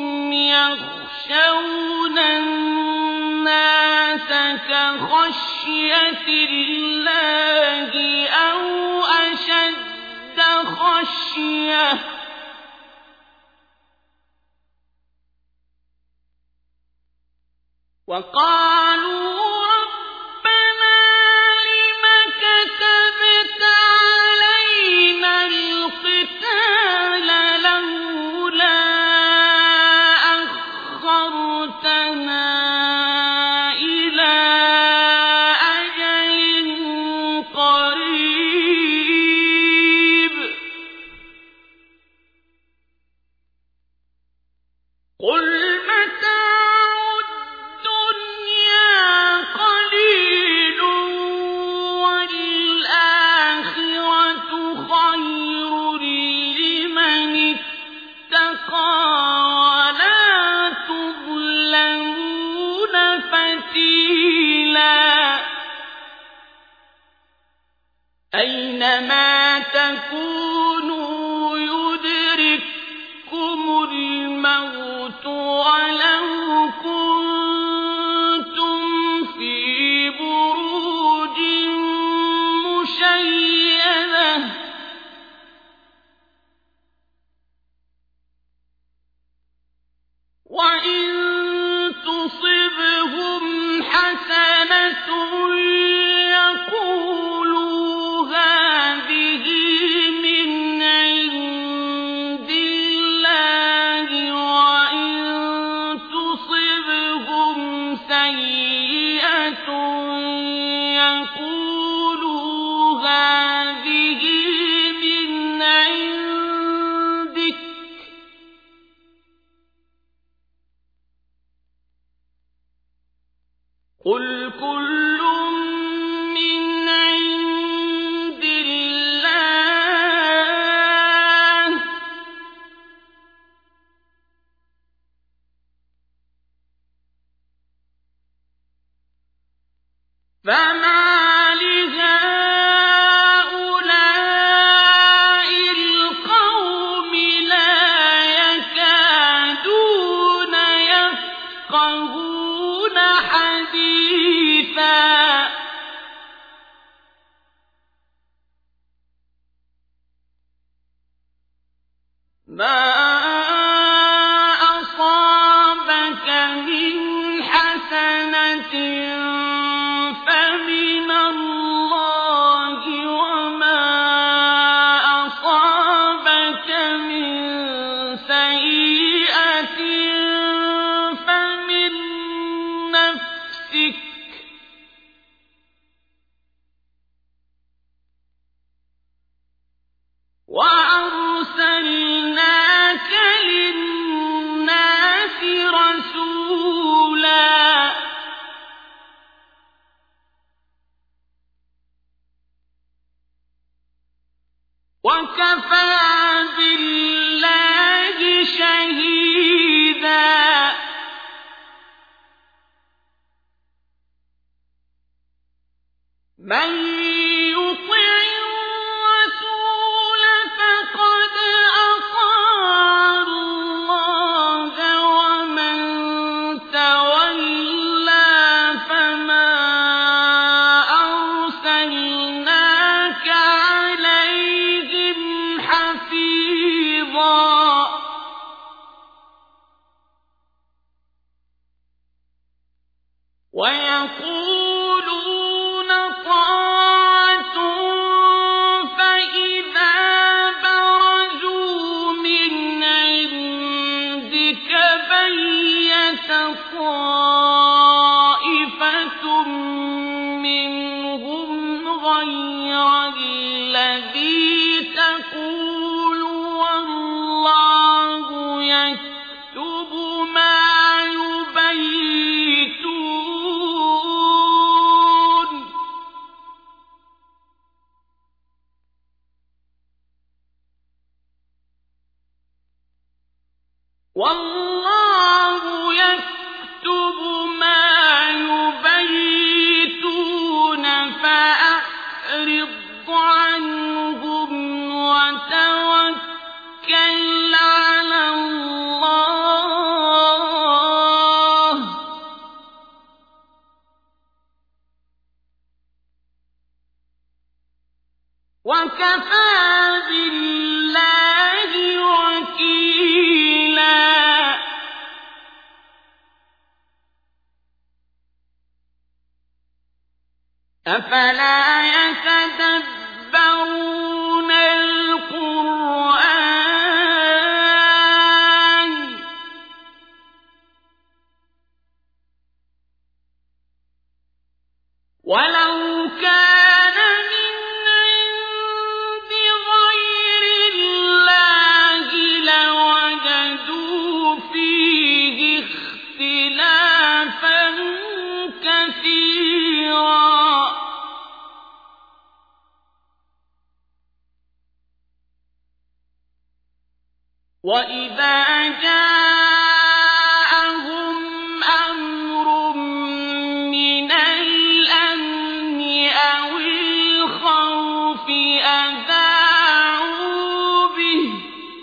يخشون الناس كخشية الله أو أشد خشية وقالوا ربنا لم كتبت علينا القتال لولا أخرتنا إلى أجل قريب قل متاع الدنيا قليل والآخرة خير لمن اتقى ولا تظلمون فتيلا أينما تكونوا يدرككم الموت ولو كنتم في بروج مشيدة وإن تصبهم حسنة يقولوا هذه من عند الله وإن تصبهم سيئة يقولوا هذه من عندك قل كل من عند الله فما لهؤلاء القوم لا يكادون يفقهون حديثا ما أصابك من حسنة فمن الله وما أصابك من سيئة فمن نفسك وأرسلناك بِاللَّهِ شَهِيدًا مَن يُطِعِ الرَّسُولَ فَقَدْ أَطَاعَ اللَّهَ وَمَن تَوَلَّىٰ فَمَا أَرْسَلْنَاكَ عَلَيْهِمْ حَفِيظًا وَيَقُولُونَ طَاعَةٌ فَإِذَا بَرَزُوا مِنْ عِندِكَ بَيَّتَ طَائِفَةٌ مِّنْهُمْ غَيْرَ الَّذِي تَقُولُ وَاللَّهُ يَكْتُبُ مَا يُبَيِّتُونَ وَاللَّهُ يَكْتُبُ مَا يُبَيِّتُونَ فَأَعْرِضْ عَنْهُمْ وَتَوَكَّلْ عَلَى اللَّهِ ۚ وَكَفَىٰ بِاللَّهِ وَكِيلًا أَفَلَا يَتَدَبَّرُونَ الْقُرْآنَ وَلَوْ كَانَ مِنْ عِندِ غَيْرِ اللَّهِ لَوَجَدُوا فِيهِ اخْتِلَافًا كَثِيرًا وَإِذَا جَاءَهُمْ أَمْرٌ مِّنَ الْأَمْنِ أَوِ الْخَوْفِ أَذَاعُوا بِهِ ۖ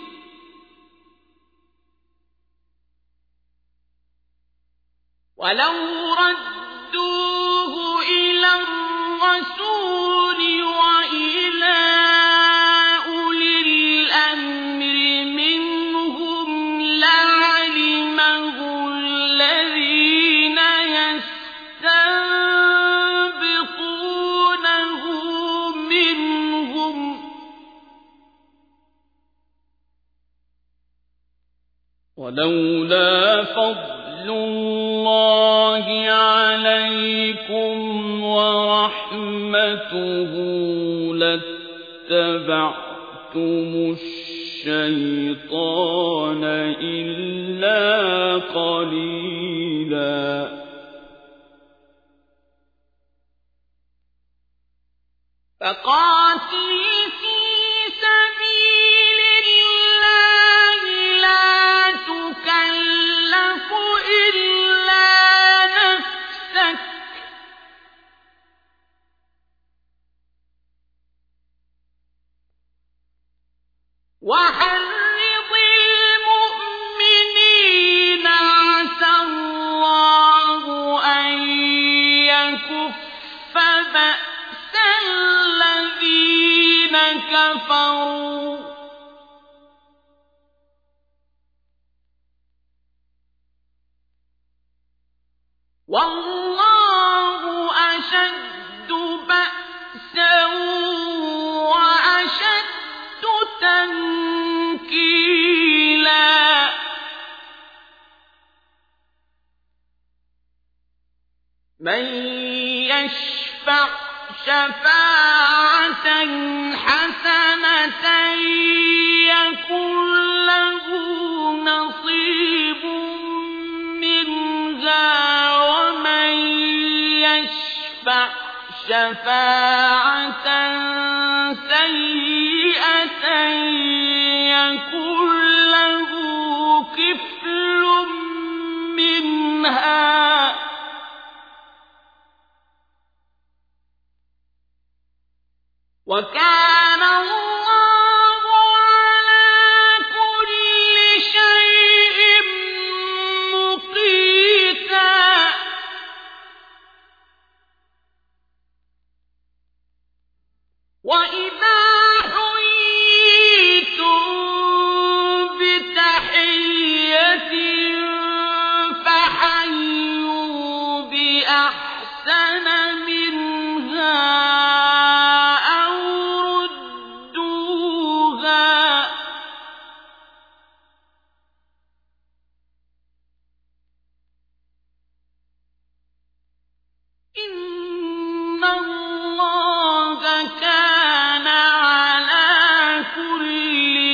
وَلَوْ رَدُّوهُ إِلَى الرَّسُولِ وَإِلَىٰ أُولِي الْأَمْرِ مِنْهُمْ لَعَلِمَهُ الَّذِينَ يَسْتَنبِطُونَهُ مِنْهُمْ ۗ ولولا فضل الله عليكم ورحمته لاتبعتم الشيطان إلا قليلا فَقَاتِلْ فِي سَبِيلِ اللَّهِ لَا تُكَلَّفُ إِلَّا نَفْسَكَ ۚ وَحَرِّضِ الْمُؤْمِنِينَ عَسَى اللَّهُ أَن يَكُفَّ بَأْسَ الَّذِينَ كَفَرُوا ۚ وَاللَّهُ أَشَدُّ بَأْسًا وَأَشَدُّ تَنكِيلًا مَن يَشْفَعْ شَفَاعَةً حَسَنَةً يَكُن لَّهُ نَصِيبٌ مِّنْهَا وَمَن يَشْفَعْ شَفَاعَةً سَيِّئَةً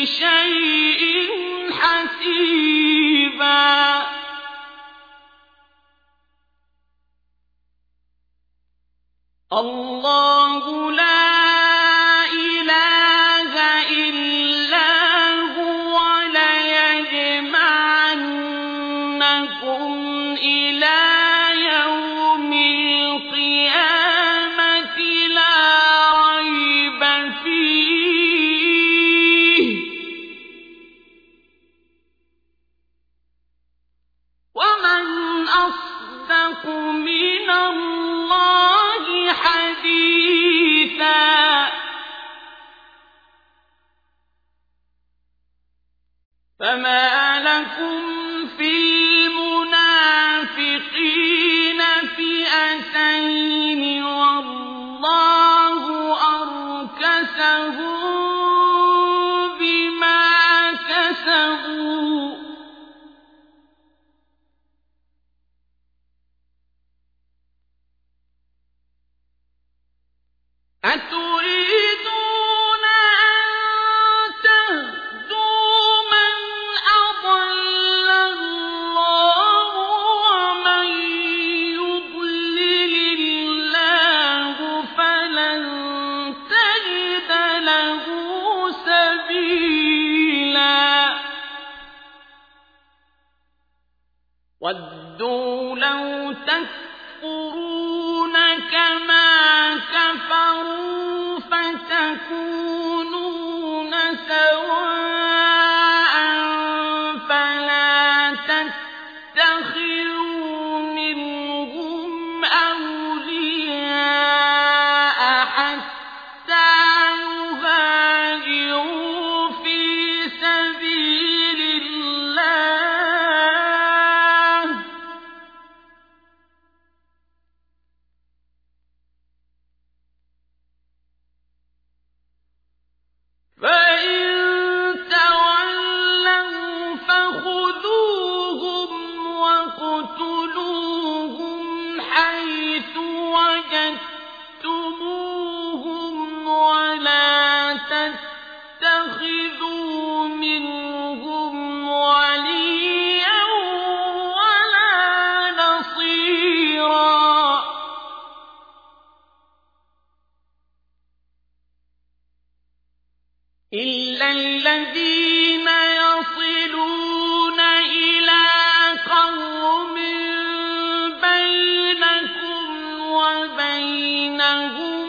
شيء حسيبا الله لا إله إلا هو ليجمعنكم إلى يوم القيامة لا ريب فيه ومن أصدق من الله حديثا فما لكم في المنافقين فئتين والله أركسهم بما كسبوا أتريدون أن تهدوا من أضل الله ومن يضلل الله فلن تجد له سبيلا ودوا لو تكفرون كما كفروا فتكونون سواء فلا تتخذوا منهم أولياء حتى يهاجروا في سبيل الله فإن تولوا فخذوهم واقتلوهم حيث وجدتموهم ولا تتخذوا منهم وليا ولا نصيرا إلا الذين يصلون إلى قوم بينكم وبينهم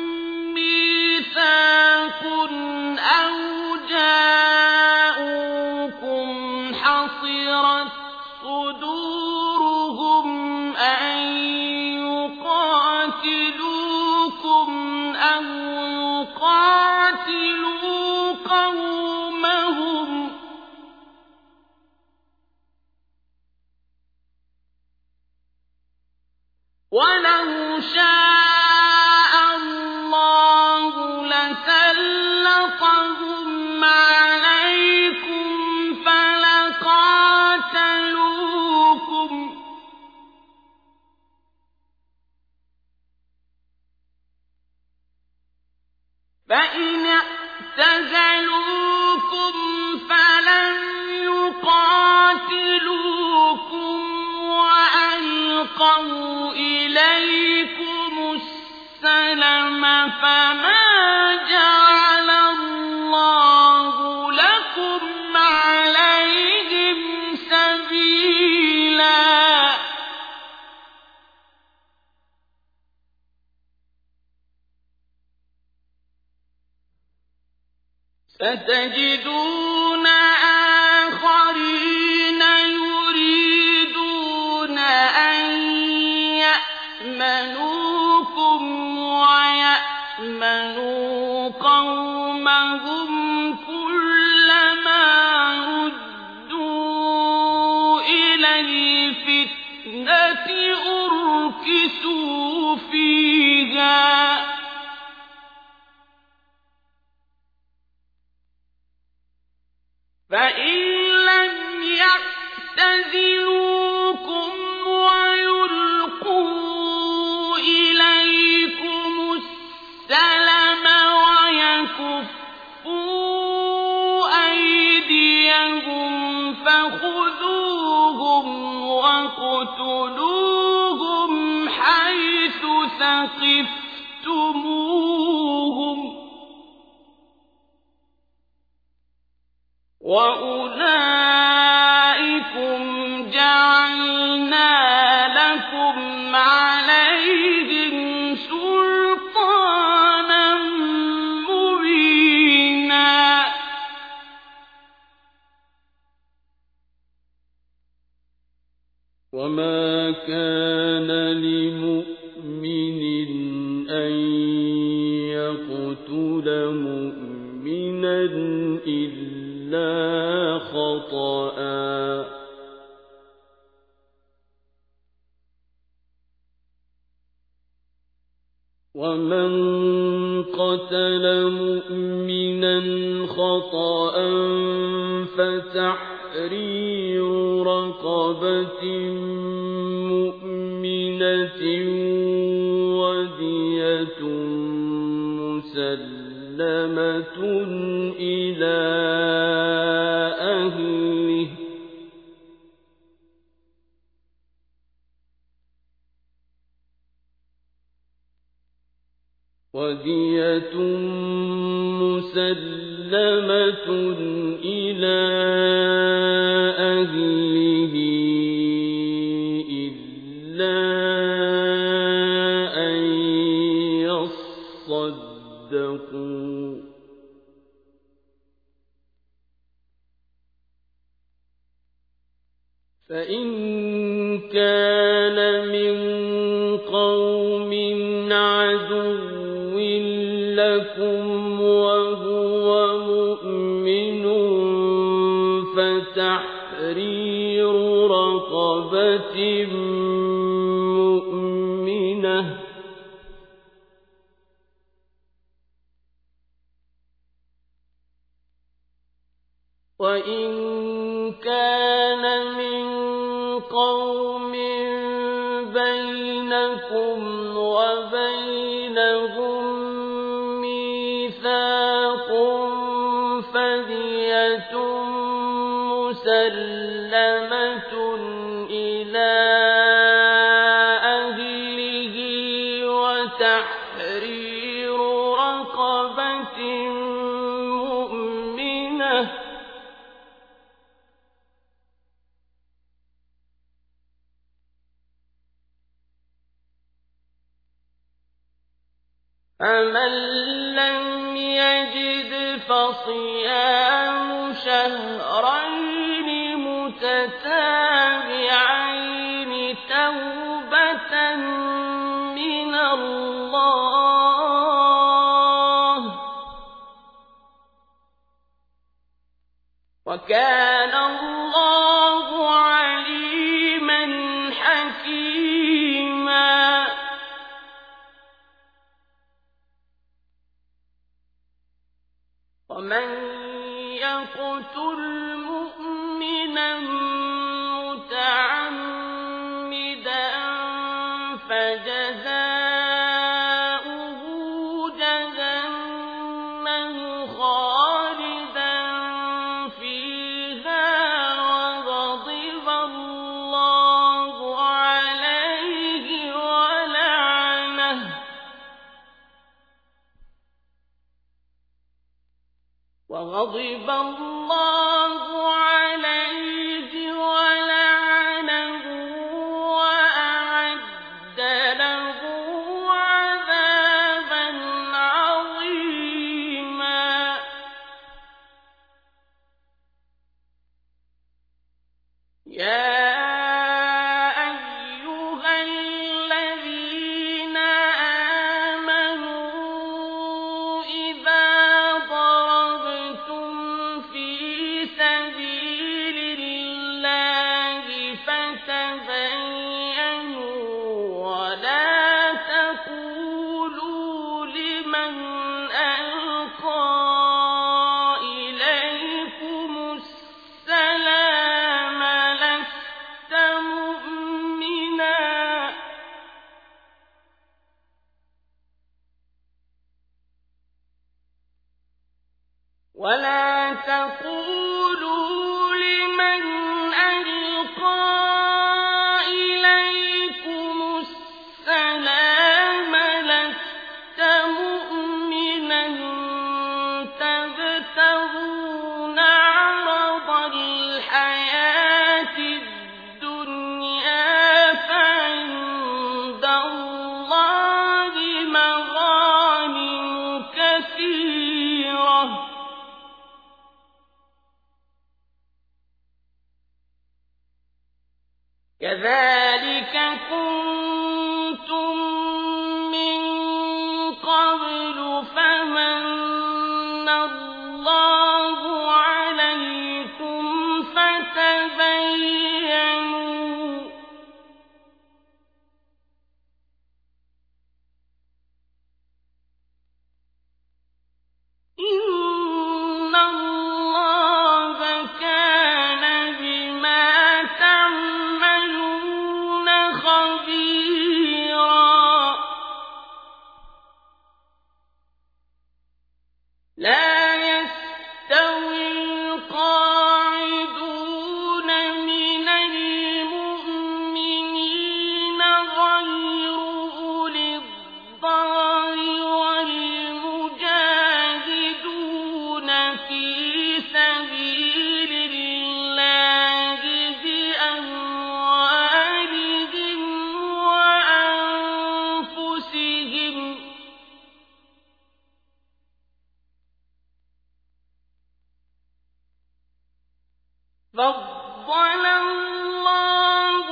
ميثاق أو جاءوكم حصرت صدورهم أن يقاتلوكم أو يقاتلوا قومهم ولو شاء الله لسلطهم عليكم فلقاتلوكم فإن اعتزلوكم فلم يقاتلوكم وألقوا إليكم السلم فما جعل الله لكم عليهم سبيلا ستجدون آخرين يريدون أن يأمنوكم ويأمنوا قومهم كلما ردوا إلى الفتنة أركسوا فيها فإن لم يعتزلوكم ويلقوا إليكم السلم ويكفوا وَاقْتُلُوهُمْ حَيْثُ ثَقِفْتُمُوهُمْ ۚ وَأُولَٰئِكُمْ جَعَلْنَا لَكُمْ عَلَيْهِمْ سُلْطَانًا مُّبِينًا. وَمَا كَانَ لِمُؤْمِنٍ أَن يَقْتُلَ مُؤْمِنًا إِلَّا خَطَأً ۚ وَمَن قَتَلَ مُؤْمِنًا خَطَأً فَتَحْرِيرُ رَقَبَةٍ مُّؤْمِنَةٍ وَدِيَةٌ مُّسَلَّمَةٌ إِلَىٰ أَهْلِهِ ۚ إِلَّا أَن يَصَّدَّقُوا ۚ فَإِن كَانَ مِن قَوْمٍ عَدُوٍّ لَّكُمْ وَهُوَ مُؤْمِنٌ فَتَحْرِيرُ رَقَبَةٍ مُّؤْمِنَةٍ ۖ وَإِن كَانَ مِن قَوْمٍ بَيْنَكُمْ وَبَيْنَهُم مِّيثَاقٌ فَدِيَةٌ مُّسَلَّمَةٌ إِلَىٰ أَهْلِهِ وَتَحْرِيرُ رَقَبَةٍ مُّؤْمِنَةٍ ۖ فَمَن لَّمْ يَجِدْ فَصِيَامُ شَهْرَيْنِ مُتَتَابِعَيْنِ تَوْبَةً مِّنَ اللَّهِ ۗ وَكَانَ اللَّهُ عَلِيمًا حَكِيمًا. وَمَن يَقْتُلْ مُؤْمِنًا مُّتَعَمِّدًا فَجَزَاؤُهُ جَهَنَّمُ خَالِدًا فِيهَا وَغَضِبَ اللَّهُ عَلَيْهِ وَلَعَنَهُ وَأَعَدَّ لَهُ عَذَابًا عَظِيمًا. يَا أَيُّهَا الَّذِينَ آمَنُوا إِذَا ضَرَبْتُمْ فِي الحياة الدنيا فعند الله مغانم كثيرة كذلك كنتم من قبل فمن الله عليكم فتبينوا إن الله كان بما تعملون خبيرا لا يستوي القاعدون من المؤمنين غير أولي الضرر والمجاهدون في سبيل الله بأموالهم وأنفسهم فضل الله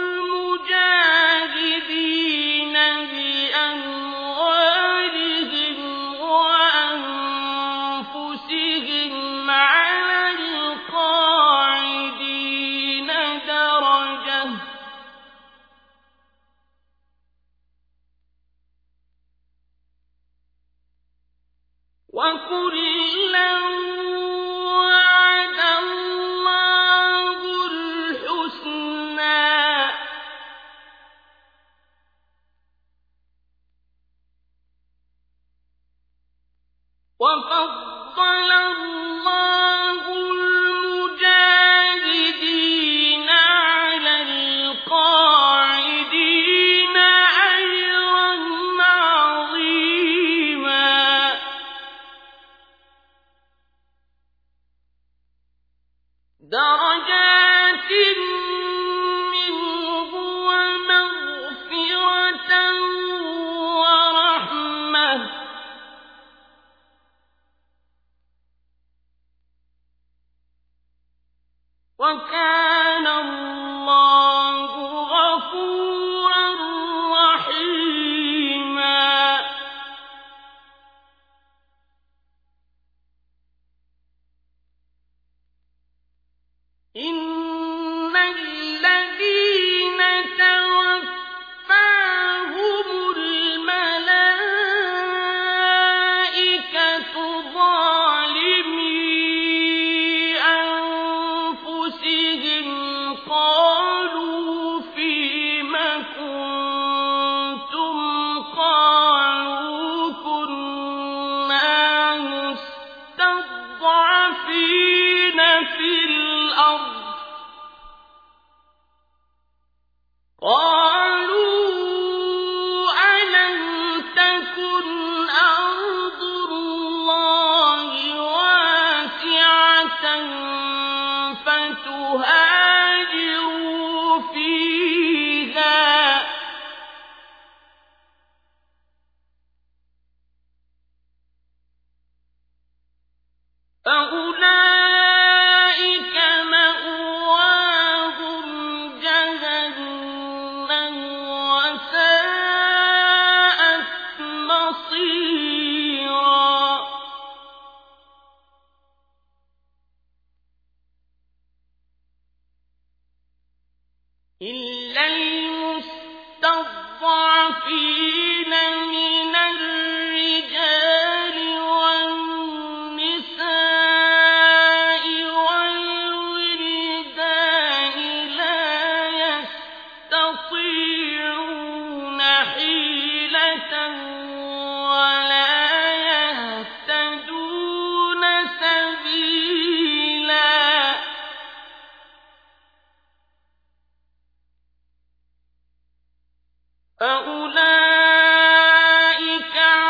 المجاهدين بأموالهم وأنفسهم على القاعدين درجة وكلا وعد الله الحسنى وفضل الله المجاهدين على القاعدين أجرا عظيما درجات منه ومغفرة ورحمة وكان الله غفورا رحيما إن الذين توفاهم الملائكة ظالمي أنفسهم قالوا فيم كنتم قالوا كنا مستضعفين في الأرض قالوا ألم تكن أرض الله واسعة فتهاجروا فيها فأولئك مأواهم جهنم وساءت مصيرا إلا المستضعفين من الرجال والنساء والولدان لا يستطيعون حيلة ولا يهتدون سبيلا فأولئك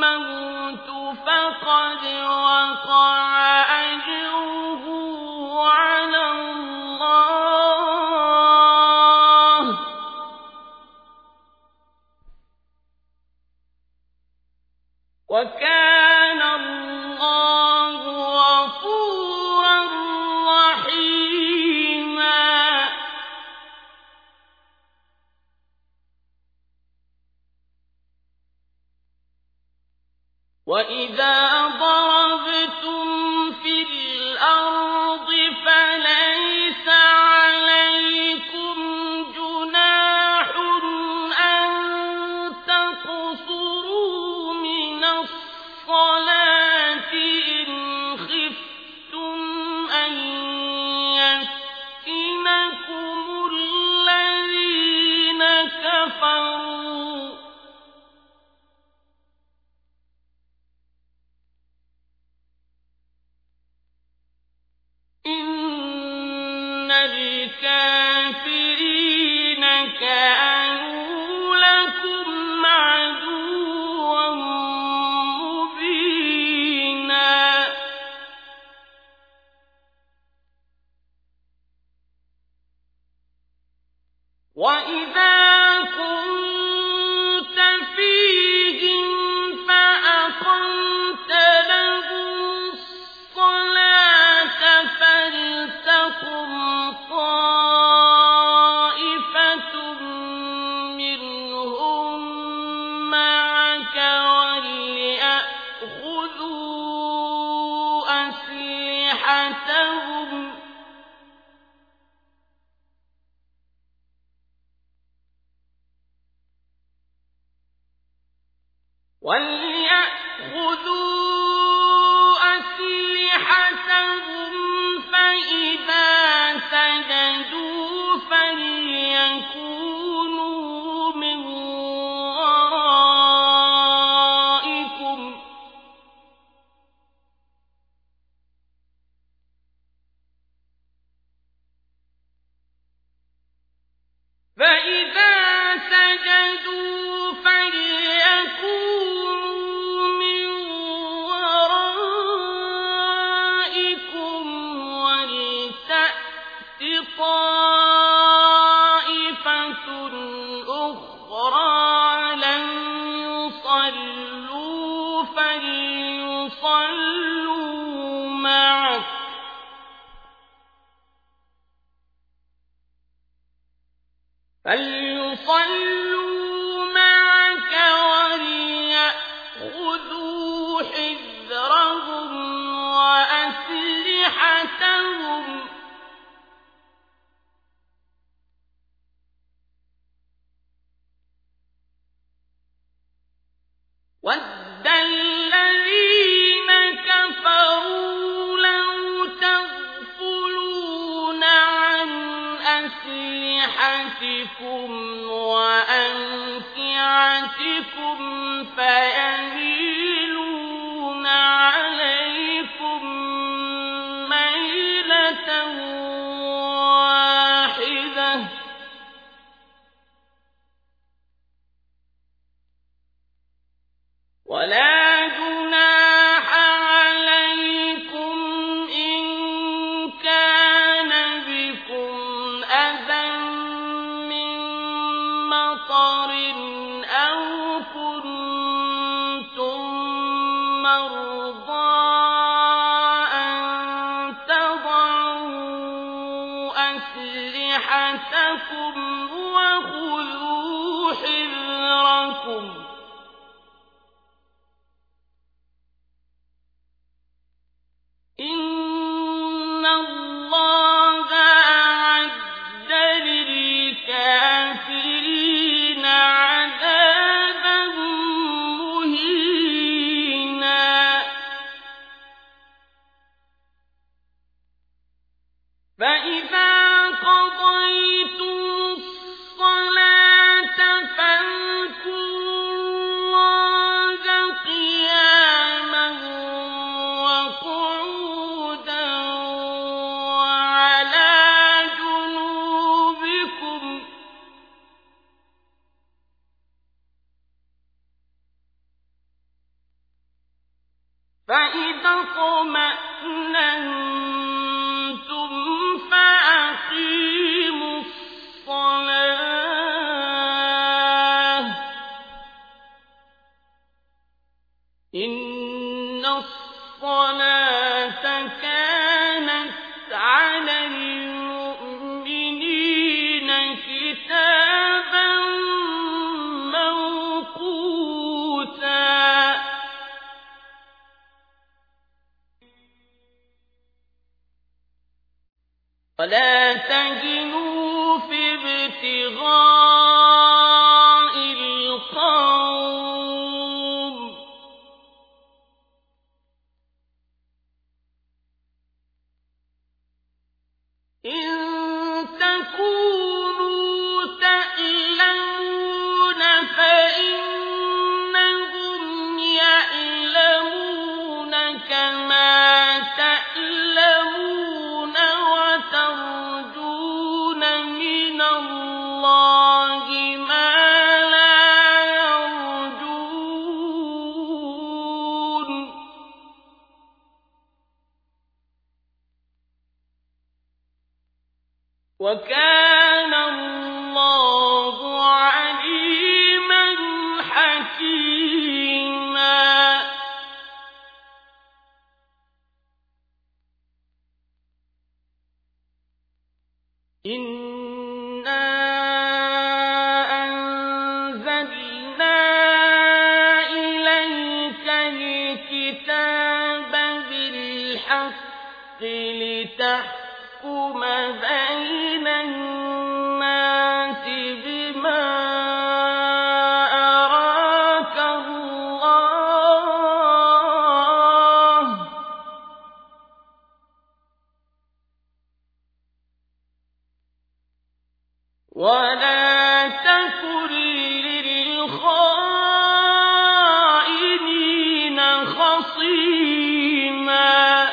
الموت فقد وقع أجره على الله وكان الله غفورا رحيما وإذا ضربتم في الأرض فليس عليكم جناح أن تقصروا من الصلاة إن خفتم أن يفتنكم الذين كفروا إن الكافرين كانوا لكم عدوا مبينا وإذا كنت فيهم فأقمت لهم الصلاة فلتقم طائفة منهم معك وليأخذوا أسلحتهم فإذا سجدوا فليكونوا من ورائكم ولتأت طائفة أخرى لم يصلوا فليصلوا معك وليأخذوا حذرهم وأسلحتهم وَدَّ الَّذِينَ كَفَرُوا لَوْ تَغْفُلُونَ عَنْ أَسْلِحَتِكُمْ وَأَمْتِعَتِكُمْ فَيَمِيلُونَ عَلَيْكُم مَّيْلَةً وَاحِدَةً ولا جناح عليكم إن كان بكم أذى من مطر أو كنتم مرضى أن تضعوا أسلحتكم وخذوا حذركم إن الله أعد للكافرين عذابا مهينا فإذا قضيتم الصلاة فاذكروا فإذا اطمأننتم فأقيموا الصلاة إن الصلاة كانت على المؤمنين كتابا موقوتا ولا تهنوا في ابتغاء القوم إن تكونوا تألمون فإنهم يألمون كما تألمون وترجون من الله ما لا يرجون وكان الله عليما حكيما إنا أنزلنا إليك الكتاب بالحق لتحكم بين الناس بما أراك الله ولا تكن للخائنين خصيما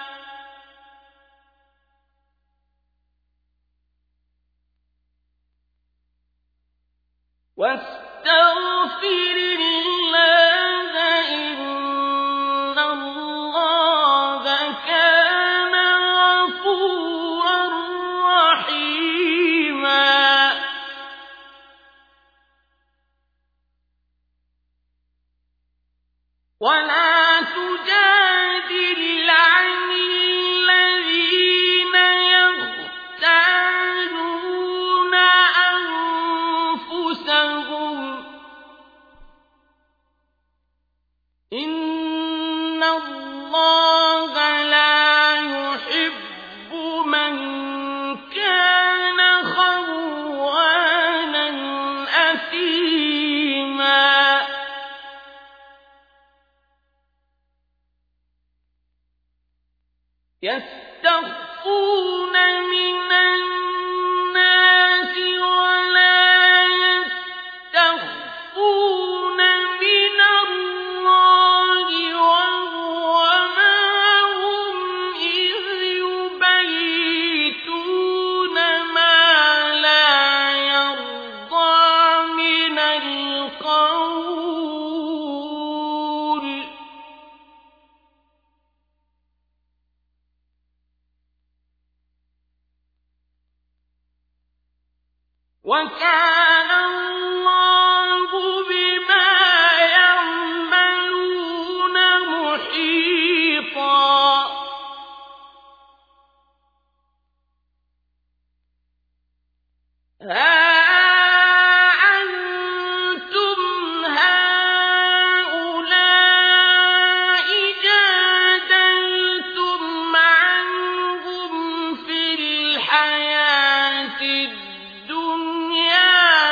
واستغفر الله إن الله كان غفورا رحيما ولا تجادل عن الذين يختانون أنفسهم إن الله لا يحب من كان خوانا أثيما يستخفون من الناس ولا يستخفون من الله وهو معهم إذ يبيتون ما لا يرضى من القول وكان الله بما يعملون محيطا ها أنتم هؤلاء جادلتم عنهم في الحياة الدنيا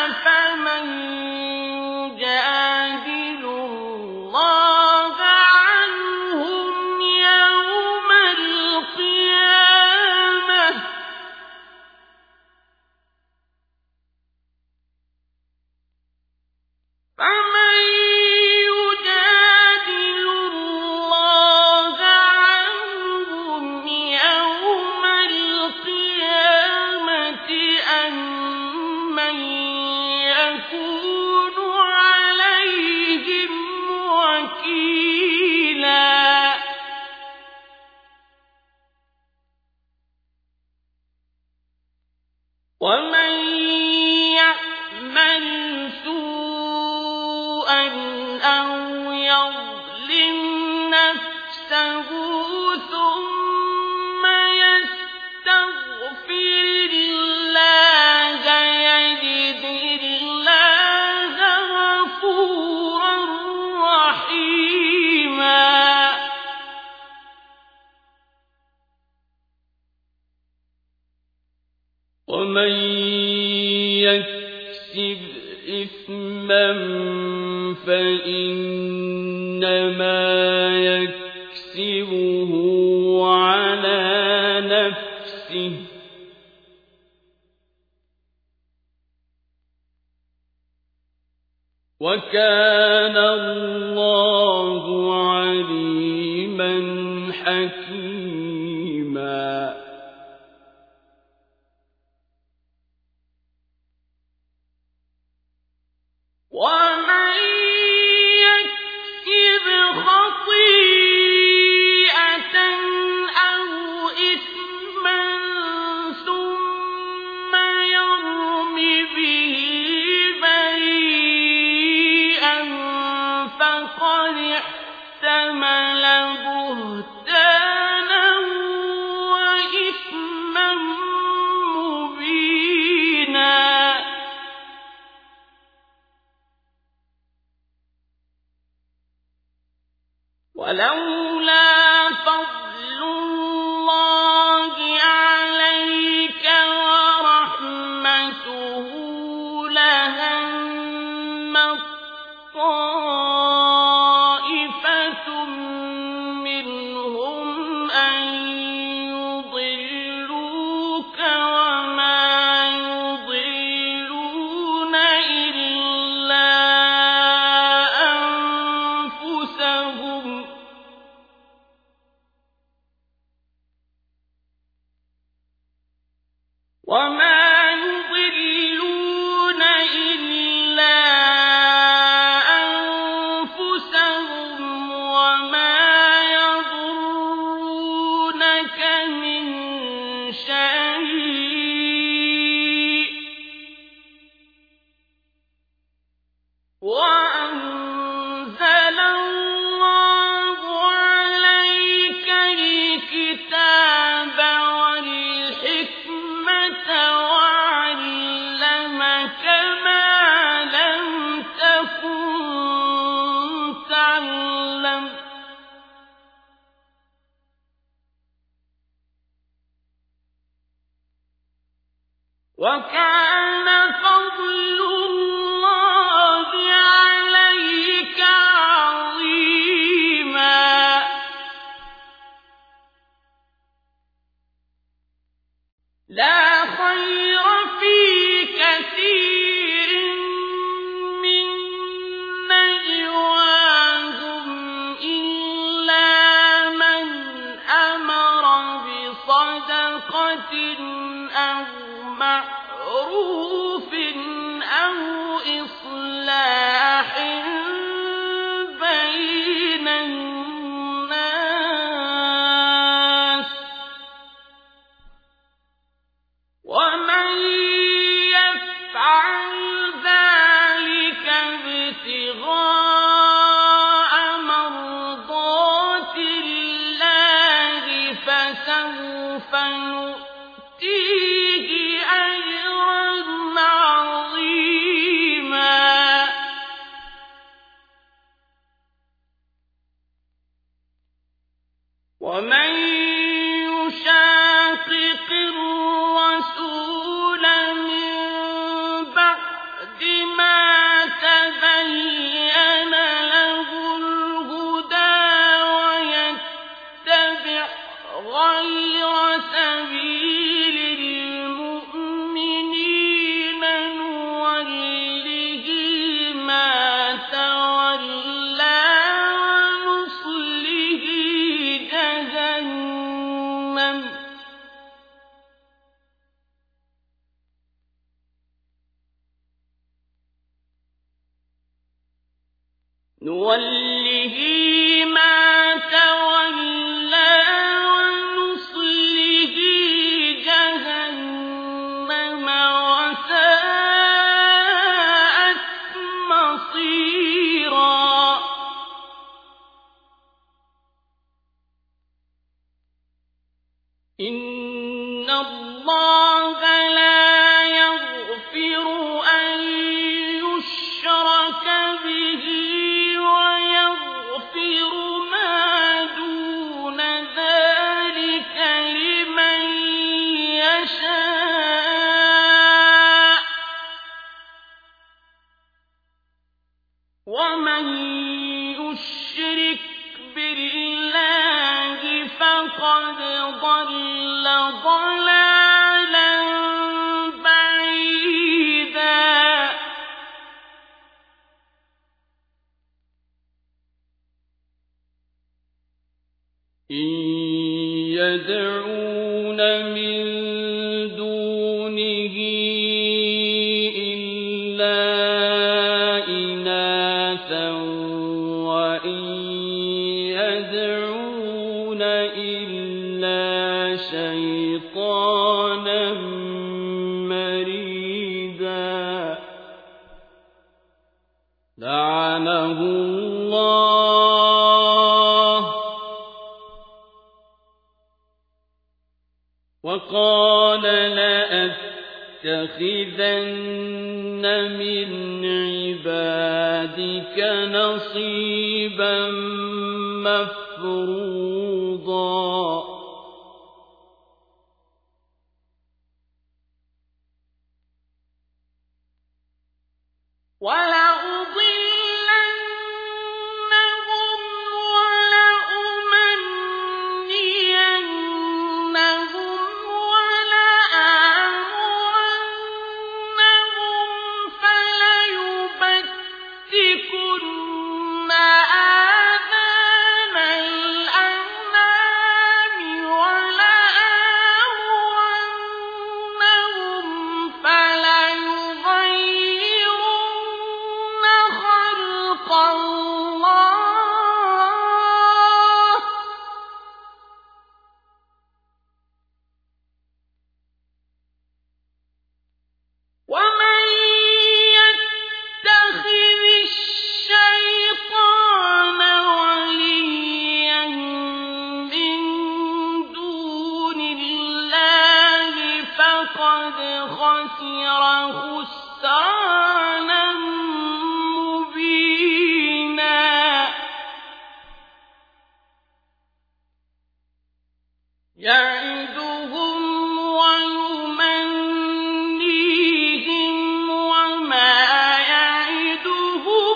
إثما فإنما يكسبه على نفسه وكان الله عليما حكيما ومن يكسب خطيئة أو إثما ثم يرم به بريئا فقد احتمل بهتانا وإثما مبينا ولولا فضل الله عليك ورحمته لهمت طائفة منهم أن يضلوك وما يضلون إلا أنفسهم وما يضرونك من شيء وأنزل الله عليك الكتاب والحكمة وعلمك ما لم تكن تعلم وكان فضل الله عليك عظيما لا خير في كثير من نجواهم إلا من أمر بصدقة أو معروف أو إصلاح بين الناس ومن يفعل ذلك ابتغاء مرضات الله فسوف نؤتيه أجرا عظيما ومن يشاقق الرسول من بعد ما تبين له الهدى ويتبع غير سبيل المؤمنين نوله ما تولى ونصله جهنم وساءت مصيرا إن الله لا يغفر أن يشرك به ويغفر ما دون ذلك لمن يشاء فقد ضل ضلالا بعيدا إن يدعون من دونه إلا إناثا وإن يدعون إلا شيطانا مريدا لعنه الله وقال لأتخذن من عبادك نصيبا مفروضا ولأضلنهم ولأمنينهم ولآمرنهم فليبتكن آذان الأنعام ولآمرنهم فليغيرن خلق الله ومن يتخذ الشيطان وليا من دون الله فقد خسر خسرانا مبينا يعدهم ويمنيهم وما يعدهم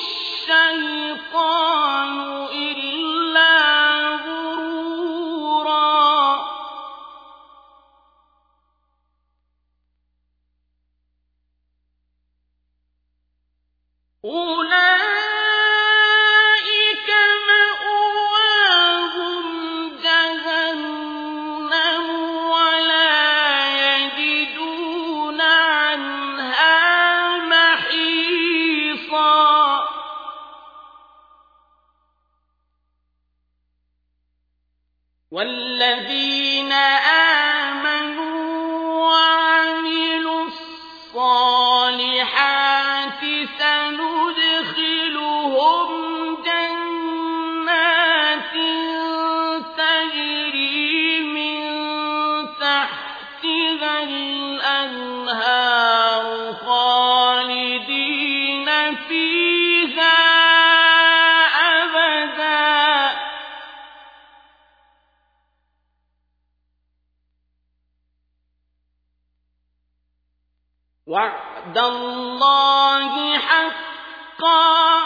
الشيطان إلا غرورا أولئك مأواهم جهنم ولا يجدون عنها محيصا والذين آمنوا وعملوا الصالحات سندخلهم جنات تجري من تحتها الأنهار خالدين فيها أبدا وعد الله حقا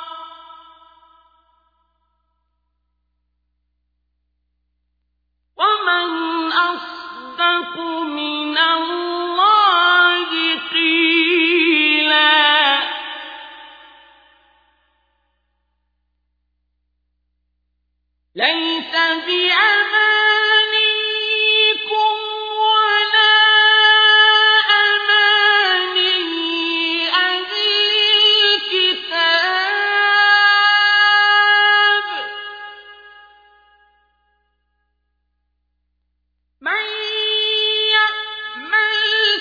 ومن أصدق من الله قيلا ليس بأمانيكم ولا أماني أهل الكتاب من يعمل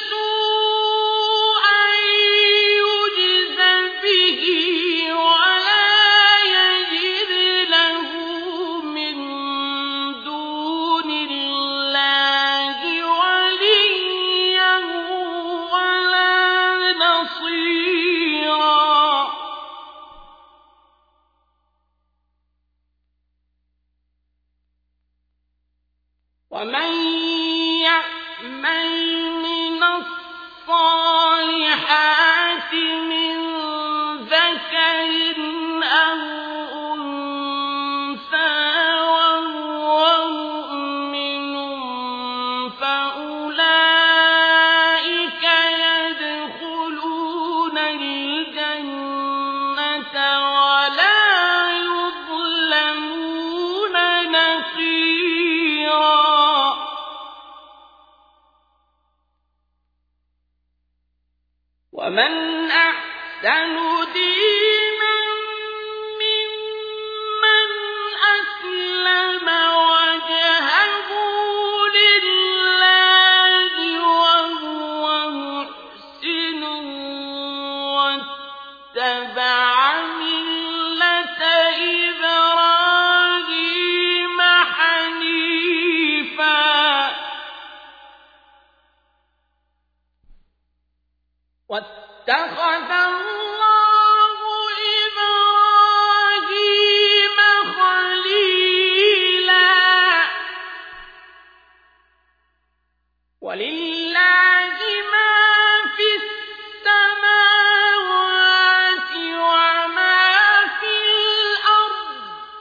سوءا يجز به ولا يجد له من دون الله وليا ولا نصيرا ومن يعمل من الصالحات من ذكر أو أنثى وهو أحسن دينا ممن أسلم وجهه لله وهو محسن واتبع ملة إبراهيم حنيفا واتخذ الله إبراهيم خليلا ولله ما في السماوات وما في الأرض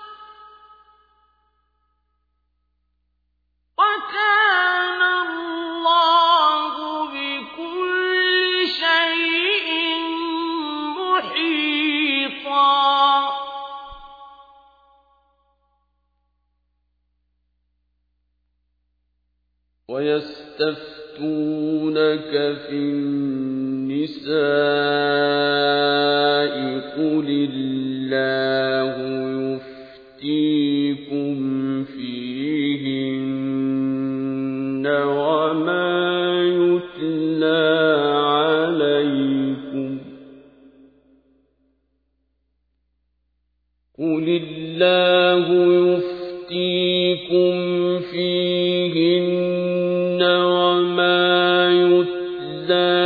وكان الله بكل شيء محيطا ويستفتونك في النساء قل الله يفتيكم فيهن وما يتلى عليكم قل الله يفتيكم فيهن وما يتلى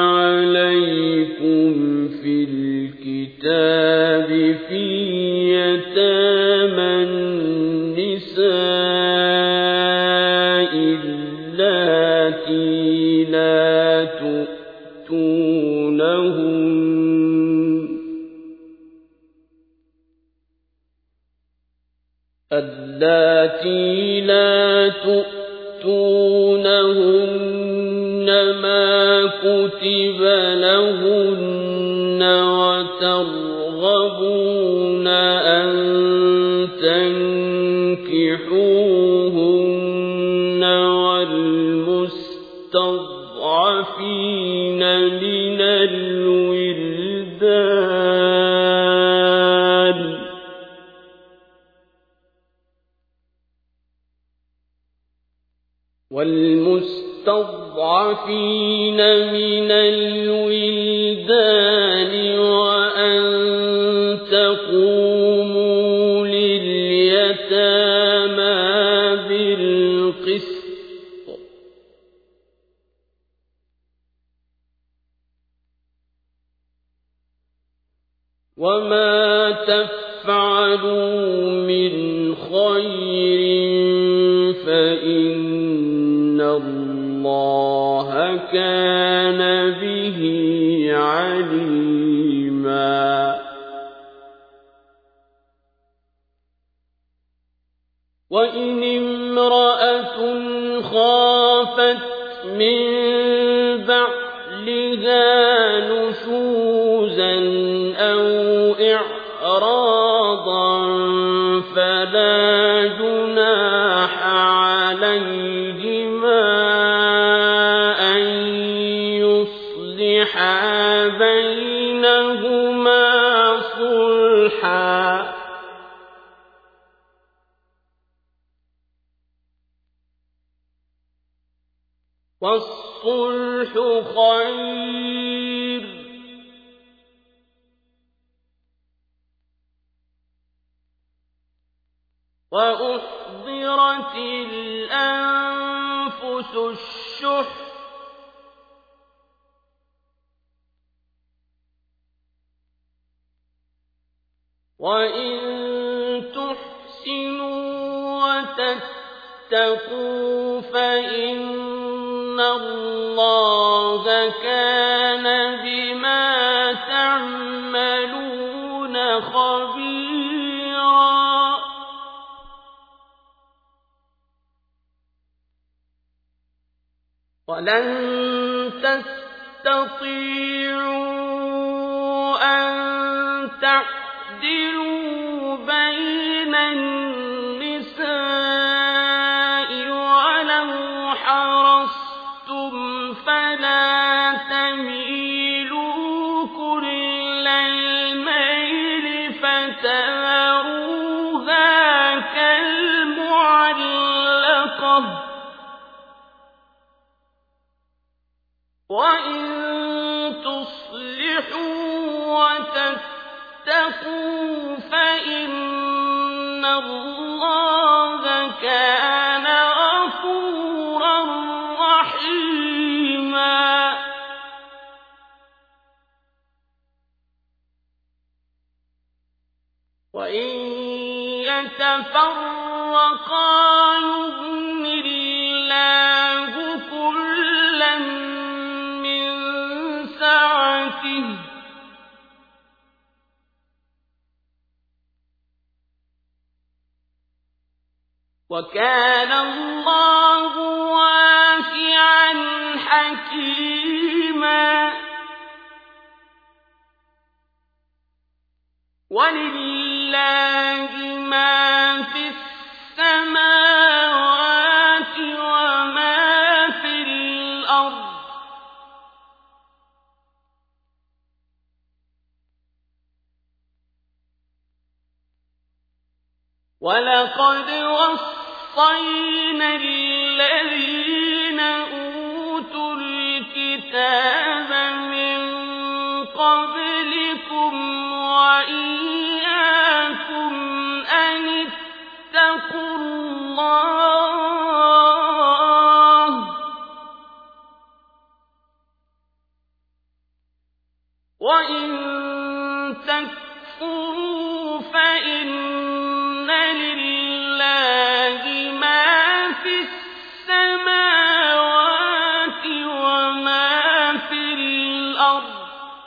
عليكم في الكتاب في يتامى النساء اللاتي لا تؤتونهن ما كتب لهن وترغبون أن تنكحوهن والمستضعفين من الولدان وأن تقوموا لليتامى بالقسط وما تفعلوا من خير فإن الله كان به عليما وإن امرأة خافت من بعلها نشوزا أو إعراضا فلا جناح عليهما أن يصلحا بينهما صلحا والصلح خير وأحضرت الأنفس الشح وإن تحسنوا وتتقوا فإن الله كان بما تعملون خبيرا ولن تستطيعوا أن تعدلوا بين النساء ولو حرصتم فلا تميلوا كل الآخرة وإن تصلحوا وتتقوا فإن الله كان غفورا رحيما وإن يتفرقا يغن الله كلا من سعته وكان الله واسعا حكيما ولله ما في السماوات وما في الأرض ولقد وصينا الذين أوتوا الكتاب من قبلكم وإياكم أن اتقوا الله وإن تكفروا فإن لله ما في السماوات وما في الأرض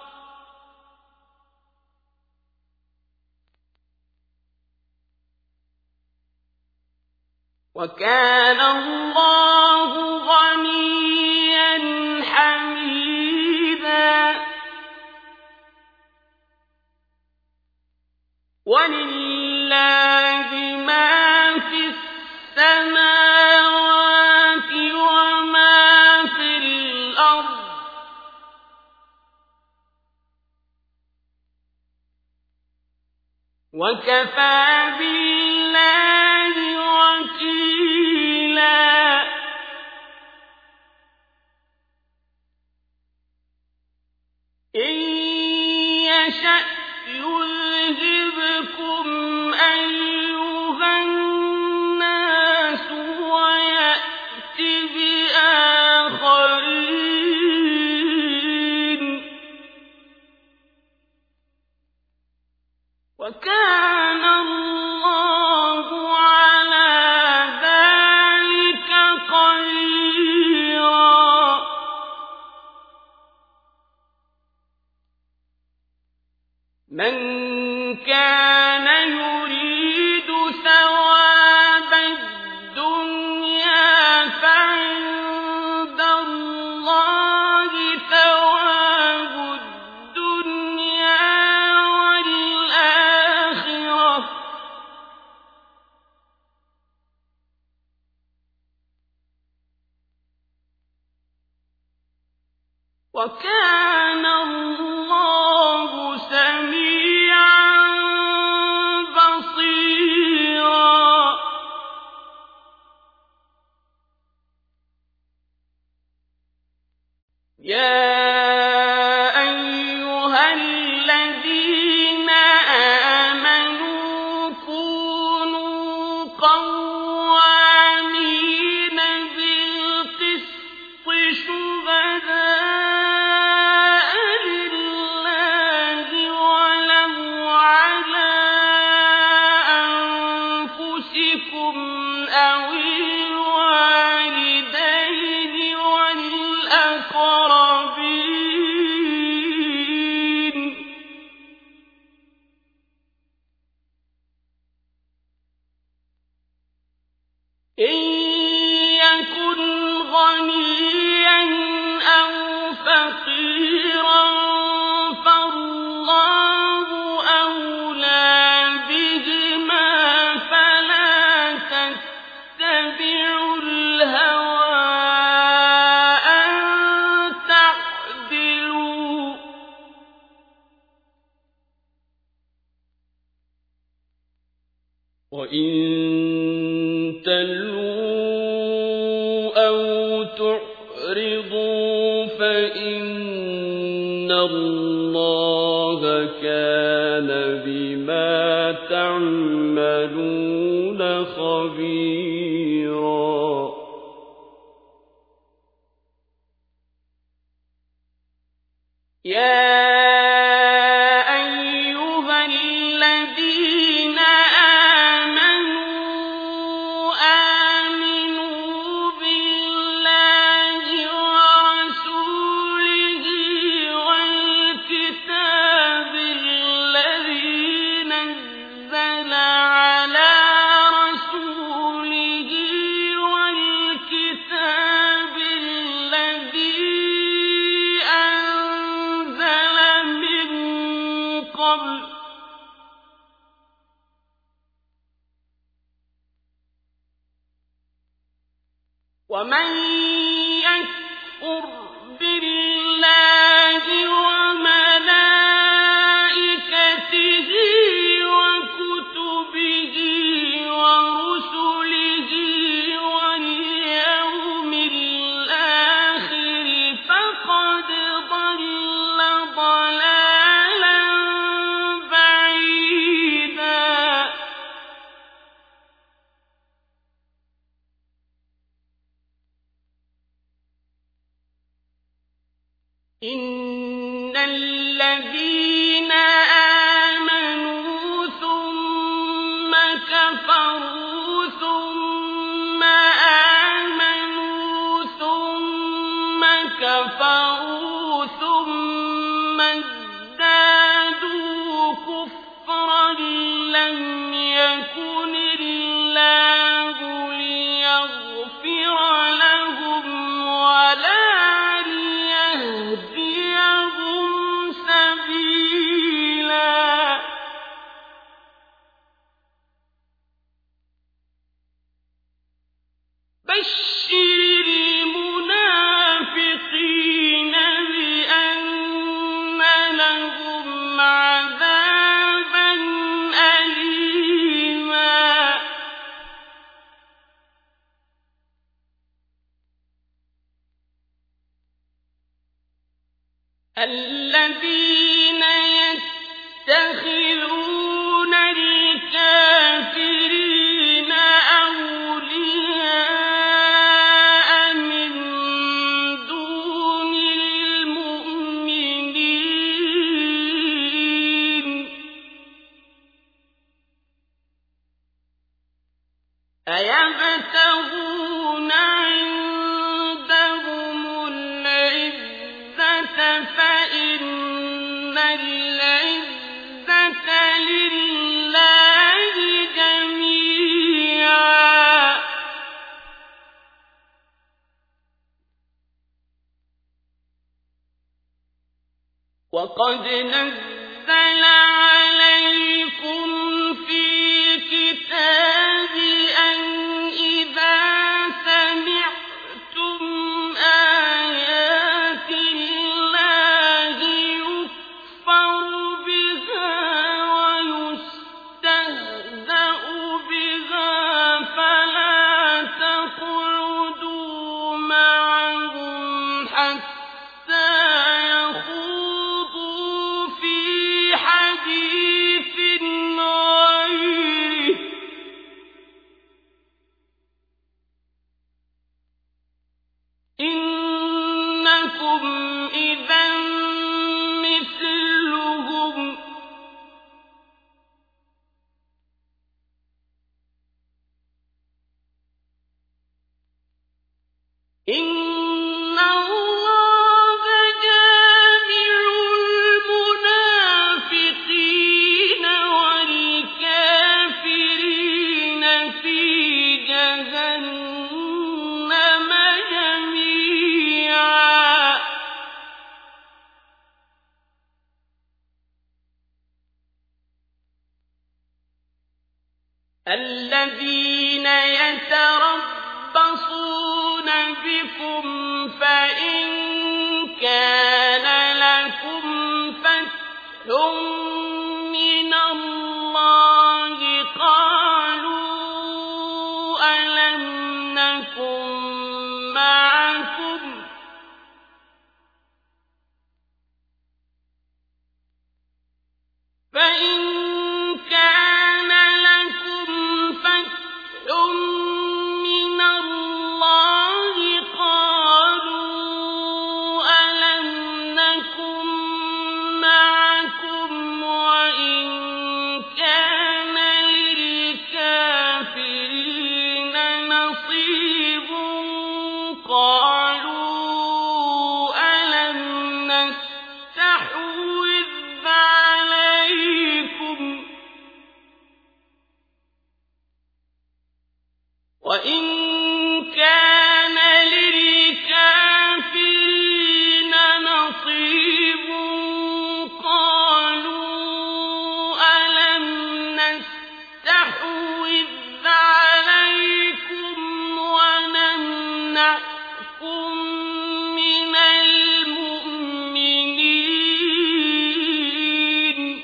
وكان الله غنيا حميدا ولله ما في السماوات وما في الأرض وكفى بالله وكيلا إن يشأ يذهبكم أيها الناس ويأت بآخرين وكان الله على ذلك قديرا من كان يريد ثواب الدنيا فعند الله ثواب الدنيا والآخرة وكان الله سميعا بصيرا يا أيها الذين آمنوا كونوا قوامين بالقسط شهداء لله ولو على أنفسكم أو الوالدين والأقربين إن يكن غنيا أو فقيرا فالله أولى بهما فلا تتبعوا الهوى أن تعدلوا وإن تلووا خبيرا يا أيها الذين آمنوا آمنوا بالله ورسوله والكتاب الذي نزل على رسوله والكتاب الذي أنزل من قبل ومن يكفر بالله وملائكته وكتبه ورسله واليوم الآخر فقد ضل ضلالا بعيدا إن الذين آمنوا ثم كفروا ثم آمنوا ثم كفروا ثم ازدادوا كفرا لم يكن الله ليغفر لهم ولا ليهديهم سبيلا بشر المنافقين بأن لهم عذابا أليما الذين يتخذون الكافرين أولياء من دون المؤمنين أيبتغون عندهم العزة فإن العزة لله جميعا وقد نزل عليكم في الكتاب أن إذا سمعتم آيات الله يكفر بها ويستهزأ بها فلا تقعدوا معهم حتى يخوضوا في حديث غيره إنكم إذا مثلهم إن الله جامع المنافقين والكافرين في جهنم جميعا الذين يتربصون بكم فإن كان لكم فتح من الله قالوا ألم نكن معكم فإن كان لكم فتح وإن كان للكافرين نصيب قالوا ألم نستحوذ عليكم ونمنعكم من المؤمنين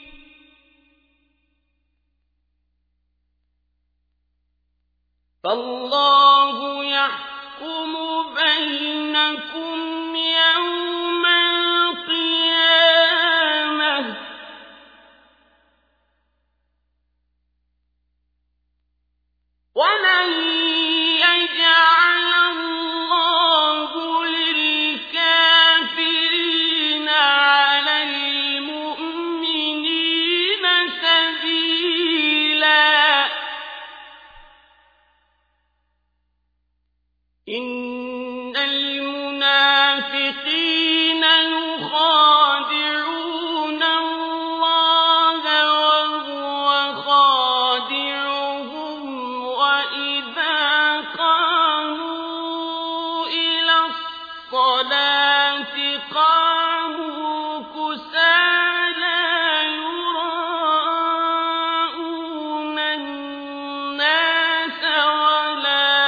فالله يحكم بينكم يوم القيامة ولن يجعل الله للكافرين على المؤمنين سبيلا إن المنافقين يخادعون الله وهو خادعهم وإذا قاموا إلى الصلاة قاموا كسالى يراءون الناس ولا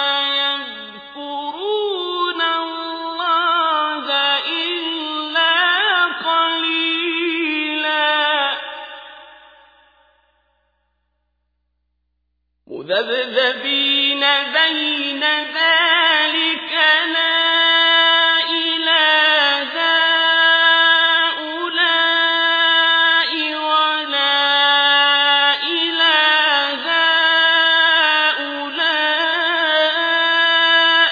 يذكرون الله إلا قليلا مذبذبين بين ذلك لا إلى هؤلاء ولا إلى هؤلاء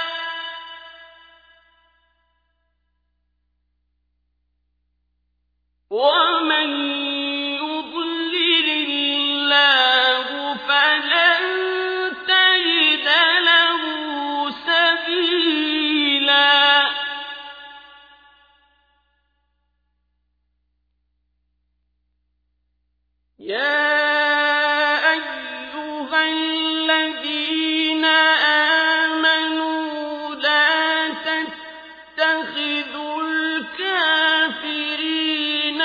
ومن يضلل الله فلن تجد له سبيلا يا أيها الذين آمنوا لا تتخذوا الكافرين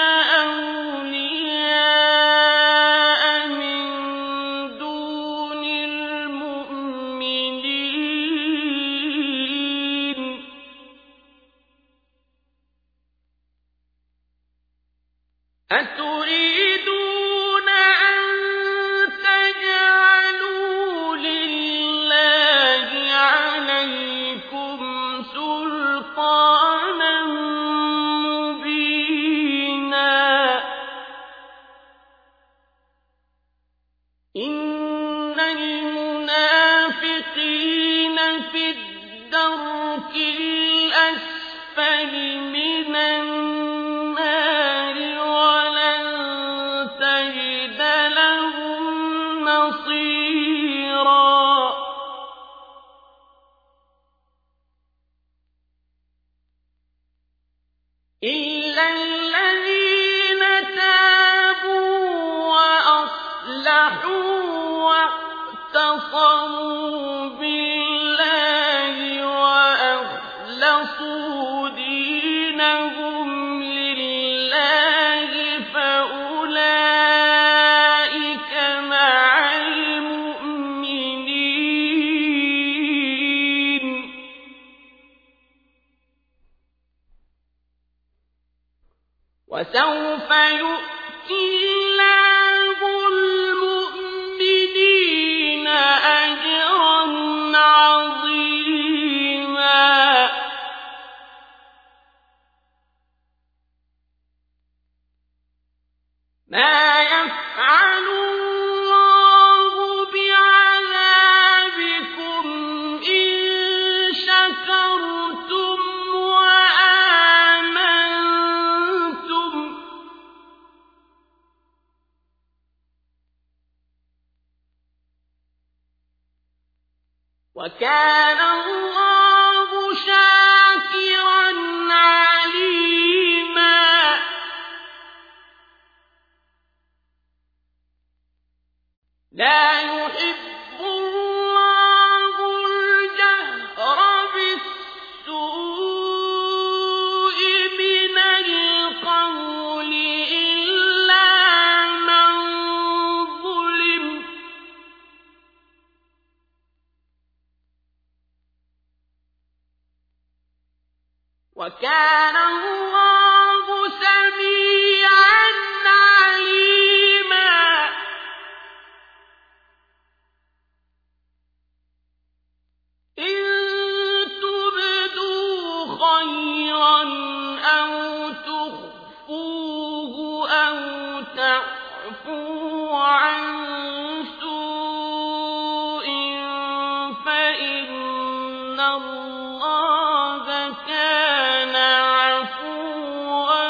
أولياء من دون المؤمنين أتريدون أن تجعلوا لله عليكم سلطانا مبينا إن المنافقين في الدرك الأسفل من النار ولن تجد لهم نصيرا إلا الذين تابوا وأصلحوا واعتصموا بالله وأخلصوا دينهم لله فأولئك مع المؤمنين وسوف يؤتي الله المؤمنين أجرا عظيما ما يفعل الله بعذابكم إن شكرتم وآمنتم وكان الله شاكرا عليما لا يحب الله وكان الله سميعا عليما إن تبدوا خيرا أو تخفوه أو تعفوا عن سوء فإن الله كان عفوا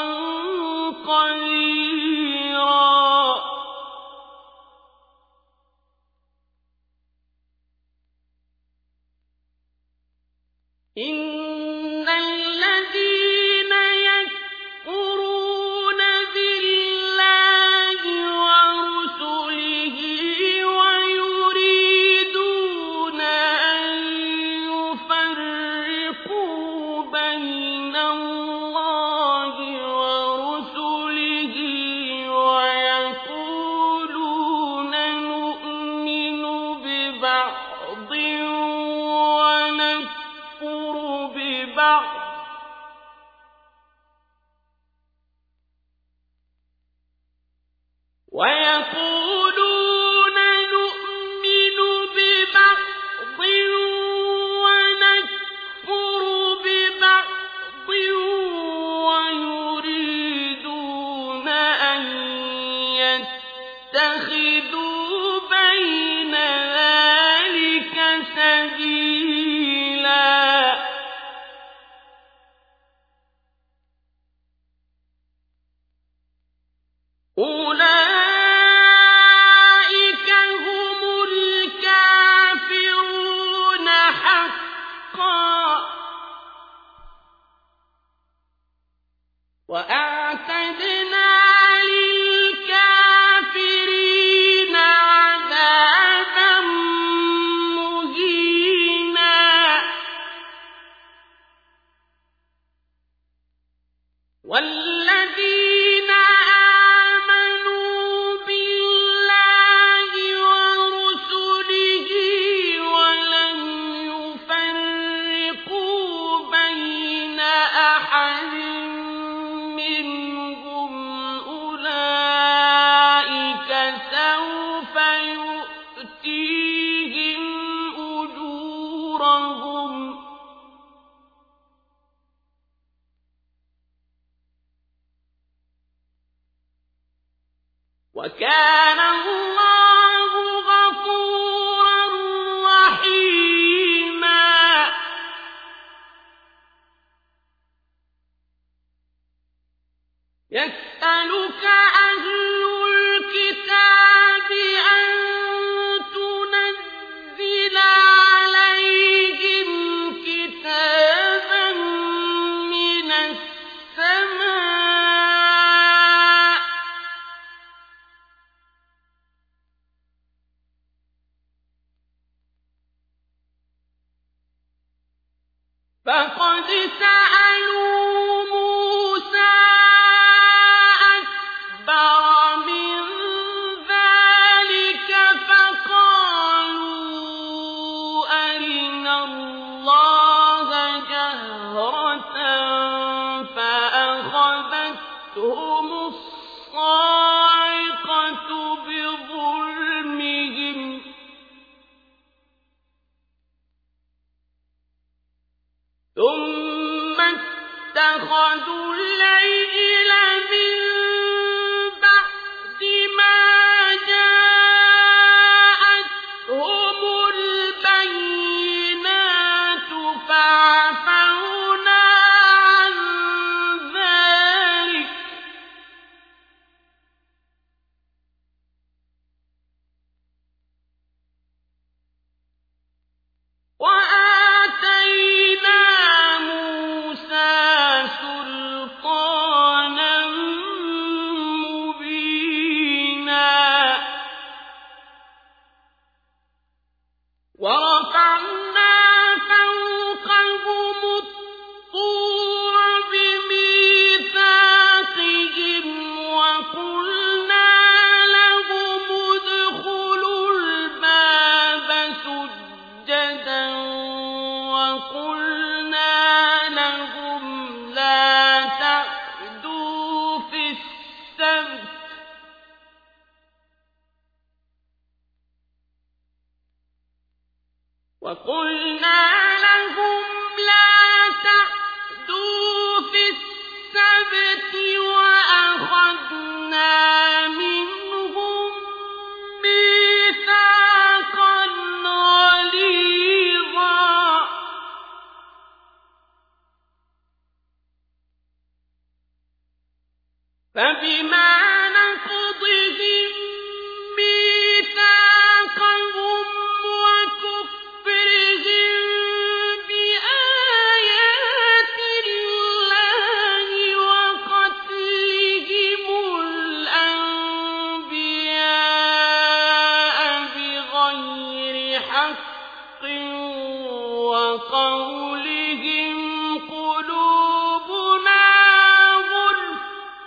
قديرا إن الذين يكفرون بالله ورسله ويريدون أن يفرقوا بين الله ورسله ويقولون نؤمن ببعض ونكفر ببعض ويريدون أن يتخذوا بين ذلك سبيلا أولئك هم الكافرون حقا وأعتدنا للكافرين عذابا مهينا والذين آمنوا بالله ورسله ولم يفرقوا بين أحد منهم أولئك سوف يؤتيهم أجورهم وكان الله غفورا رحيما يسألك أهل الكتاب أن تنزل عليهم كتابا من السماء فقد سألوا موسى أكبر من ذلك فقالوا أرنا الله جهرة فأخذتهم الصاعقة بظلمهم ثم اتخذوا العجل من بعد ما جاءتهم البينات فعفونا عن ذلك وآتينا موسى سلطانا مبينا ورفعنا فوقهم الطور بميثاقهم وقلنا لهم ادخلوا الباب سجدا وقلنا لهم وقلنا لهم لا تعدوا في السبت وأخذنا منهم ميثاقا غليظا فبما نقضهم ميثاقهم وكفرهم بآيات الله وقتلهم الأنبياء بغير حق وقولهم قلوبنا غلف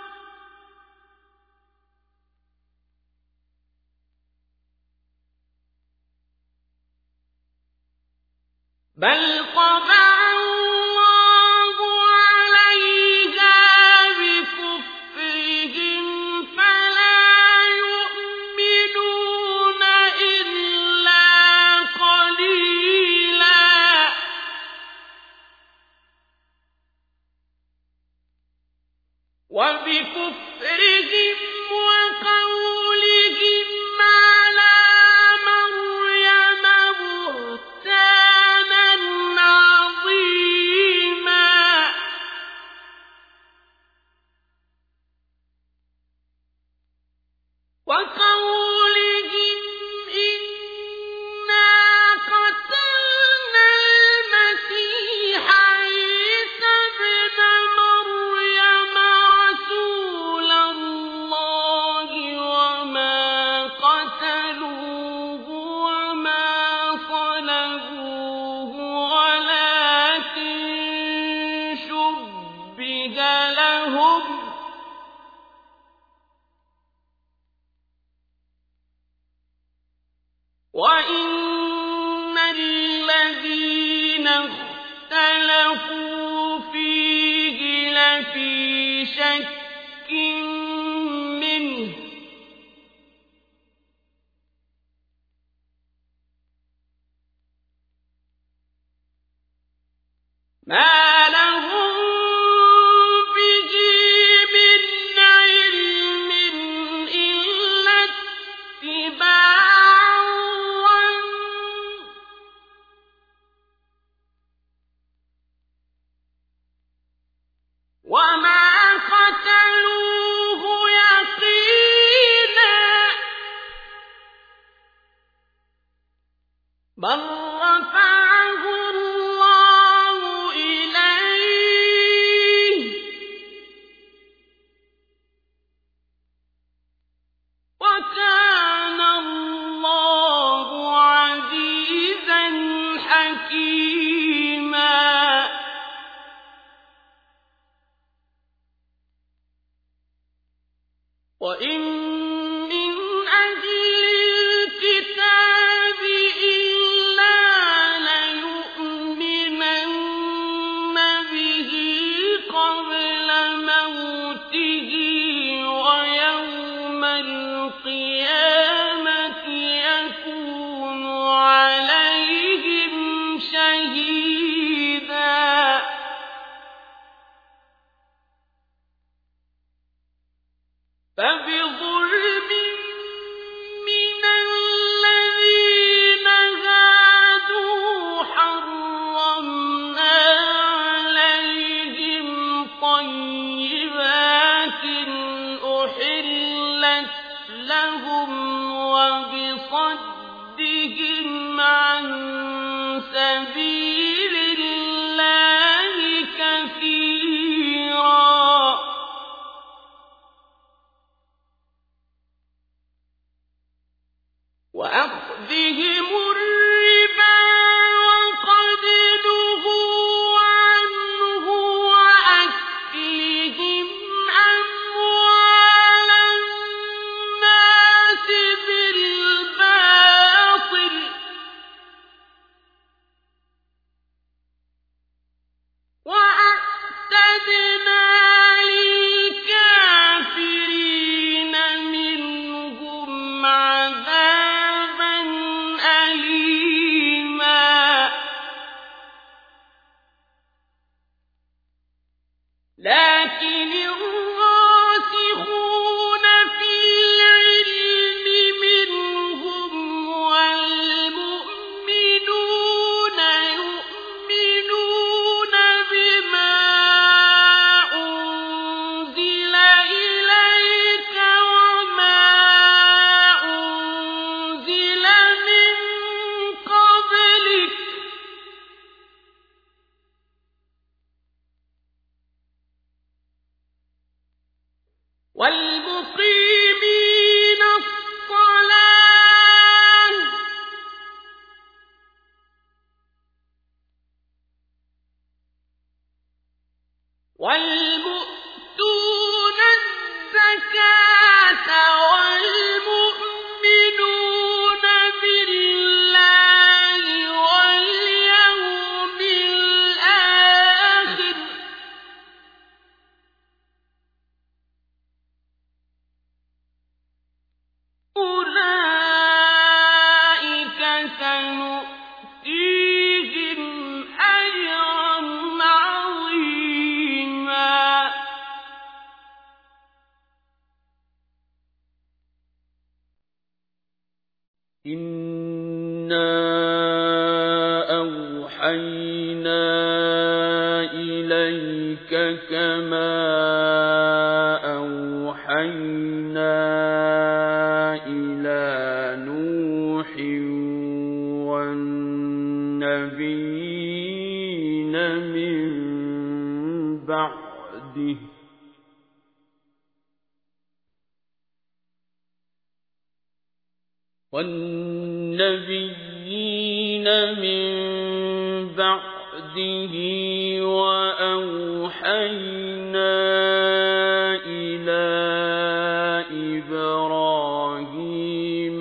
بل طبع الله عليها بكفرهم فلا يؤمنون إلا قليلا وبكفرهم وقولهم على مريم بهتانا عظيما وقولهم إنا قتلنا المسيح عيسى ابن مريم رسول الله وما قتلوه وما صلبوه ولكن شبه لهم وإن الذين اختلفوا فيه لفي شك منه ما لهم به من علم إلا اتباع الظن وما قتلوه يقينا بل رفعه الله إليه وكان الله عزيزا حكيما وإن من أهل الكتاب إلا ليؤمنن وَالْمُؤْتُونَ الزَّكَاةَ وَالْمُؤْمِنُونَ بِاللَّهِ وَالْيَوْمِ الْآخِرِ أُولَٰئِكَ سَنُؤْتِيهِمْ أَجْرًا عَظِيمًا إِنَّا أَوْحَيْنَا إِلَيْكَ كَمَا أَوْحَيْنَا إِلَىٰ نُوحٍ وَالنَّبِيِّينَ مِن بَعْدِهِ وَأَوْحَيْنَا إِلَىٰ إِبْرَاهِيمَ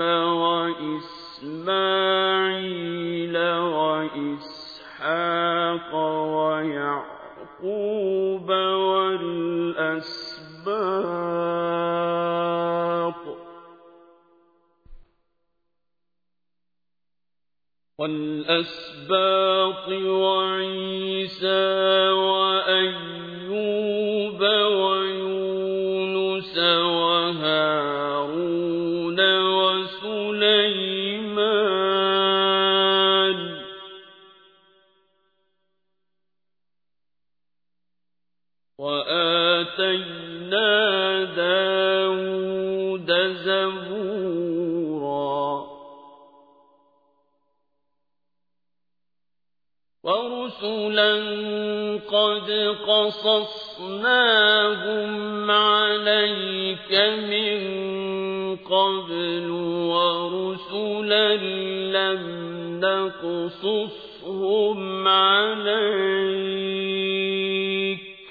وَإِسْمَاعِيلَ وَإِسْحَاقَ وَيَعْقُوبَ وَالْأَسْبَاطِ وَعِيسَىٰ وَأَيُّوبَ وَيُونُسَ وَهَارُونَ وَسُلَيْمَانَ وَآتَيْنَا دَاوُودَ زَبُورًا وَرُسُلًا قَدْ قَصَصْنَاهُمْ عَلَيْكَ مِن قَبْلُ وَرُسُلًا لَّمْ نَقْصُصْهُمْ عَلَيْكَ ۚ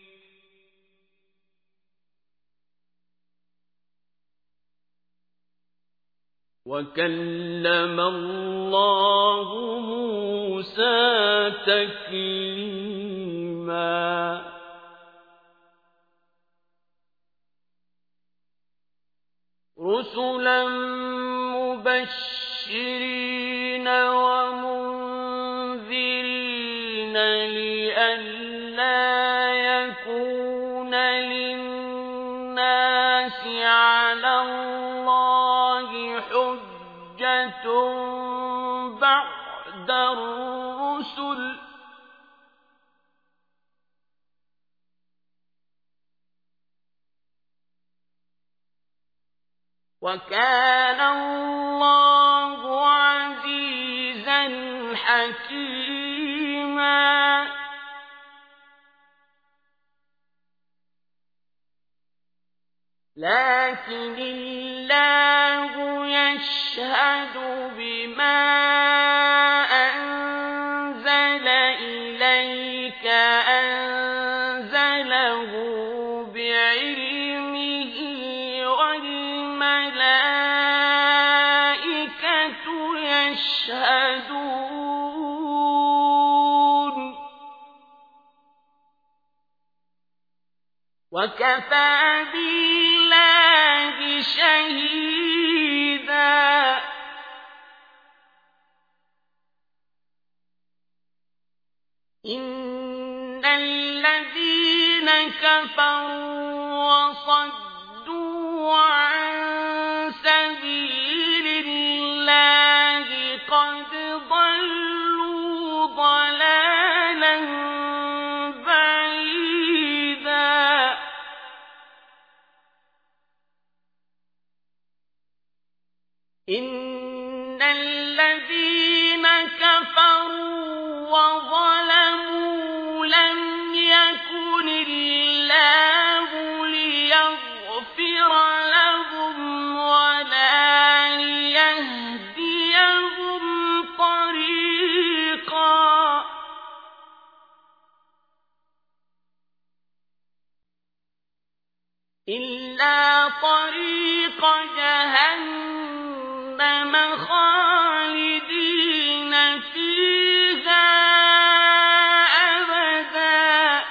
وَكَلَّمَ اللَّهُ مُوسَىٰ تَكْلِيمًا رُسُلًا مُبَشِّرِينَ وَمُنذِرِينَ لِئَلَّا يَكُونَ لِلنَّاسِ عَلَى اللَّهِ حُجَّةٌ بَعْدَ الرُّسُلِ ۚ وَكَانَ اللَّهُ عَزِيزًا حَكِيمًا لَكِنِ اللَّهُ يَشْهَدُ بِمَا أَنزَلَ إِلَيْكَ أَنزَلَهُ بِعِلْمِهِ وَالْمَلَائِكَةُ يَشْهَدُونَ وَكَفَىٰ بِاللَّهِ شَهِيدًا إِنَّ الَّذِينَ كَفَرُوا وَصَدُّوا عَن سَبِيلِ اللَّهِ قَدْ ضَلُّوا ضَلَالًا بَعِيدًا إِنَّ الَّذِينَ كَفَرُوا وَظَلَمُوا لَمْ يَكُنِ اللَّهُ لِيَغْفِرَ لَهُمْ طريق جهنم خالدين فيها أبدا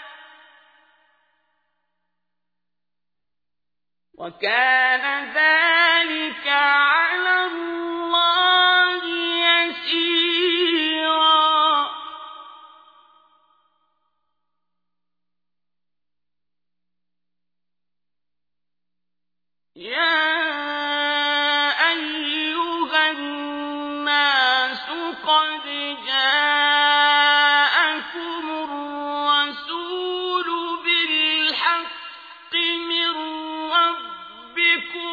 وكان ذلك على الله يسيرا يا أيها الناس قد جاءكم الرسول بالحق من ربكم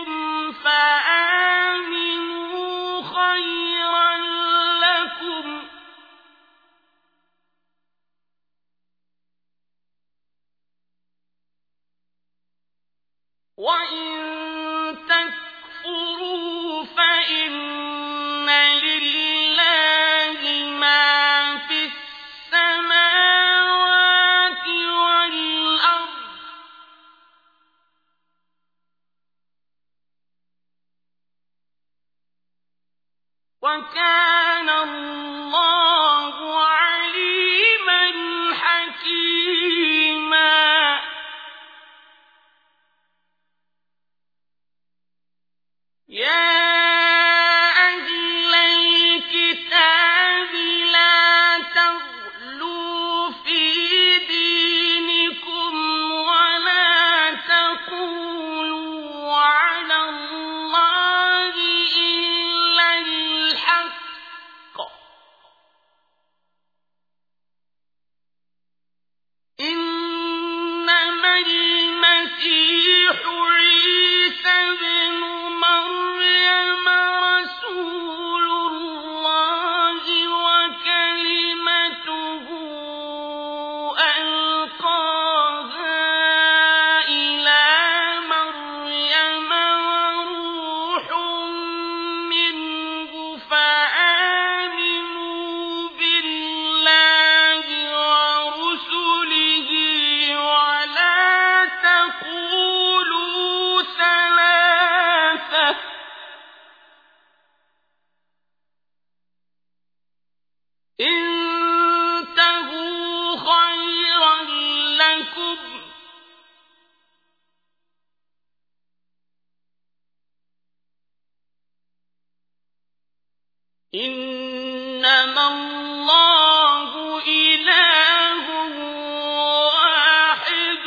فآمنوا خيرا لكم وإن تكفروا فإن لله ما في السماوات والأرض وكان الله عليما حكيما يا أهل الكتاب لا تغلوا في دينكم ولا تقولوا على الله إلا الحق إنما المسيح عيسى بن مريم رسول الله وكلمته ألقاها إلى مريم وروح منه فآمنوا بالله ورسله ولا تقولوا ثلاثة انتهوا خيرا لكم إنما الله إله واحد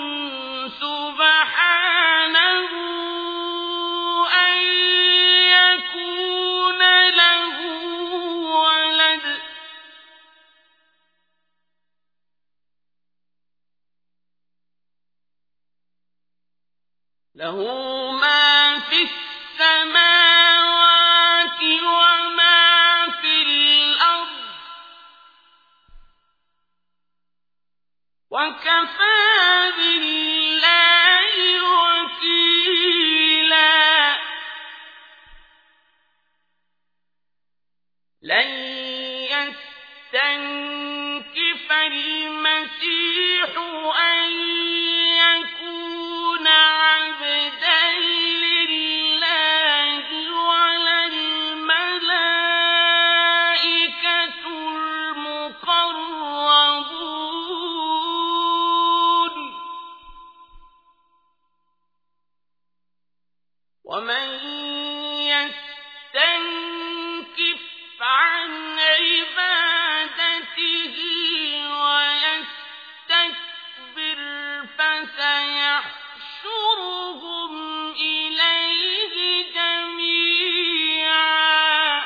سبحانه أن يكون له ولد له ما في السماوات وما في الأرض وكفى بالله وكيلا لن يستنكف المسيح أن يكون عبدا لله ولا الملائكة المقربون ومن يستنكف عن عبادته ويستكبر فسيحشرهم إليه جميعا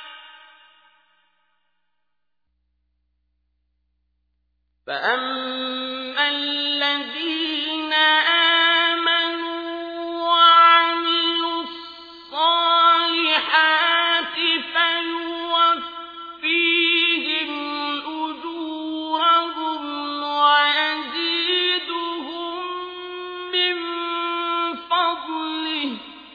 فأما الذين آمنوا وعملوا الصالحات فيوفيهم أجورهم ويزيدهم من فضله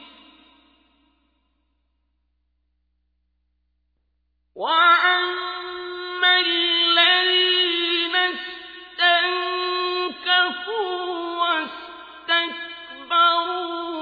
وأما الذين استنكفوا واستكبروا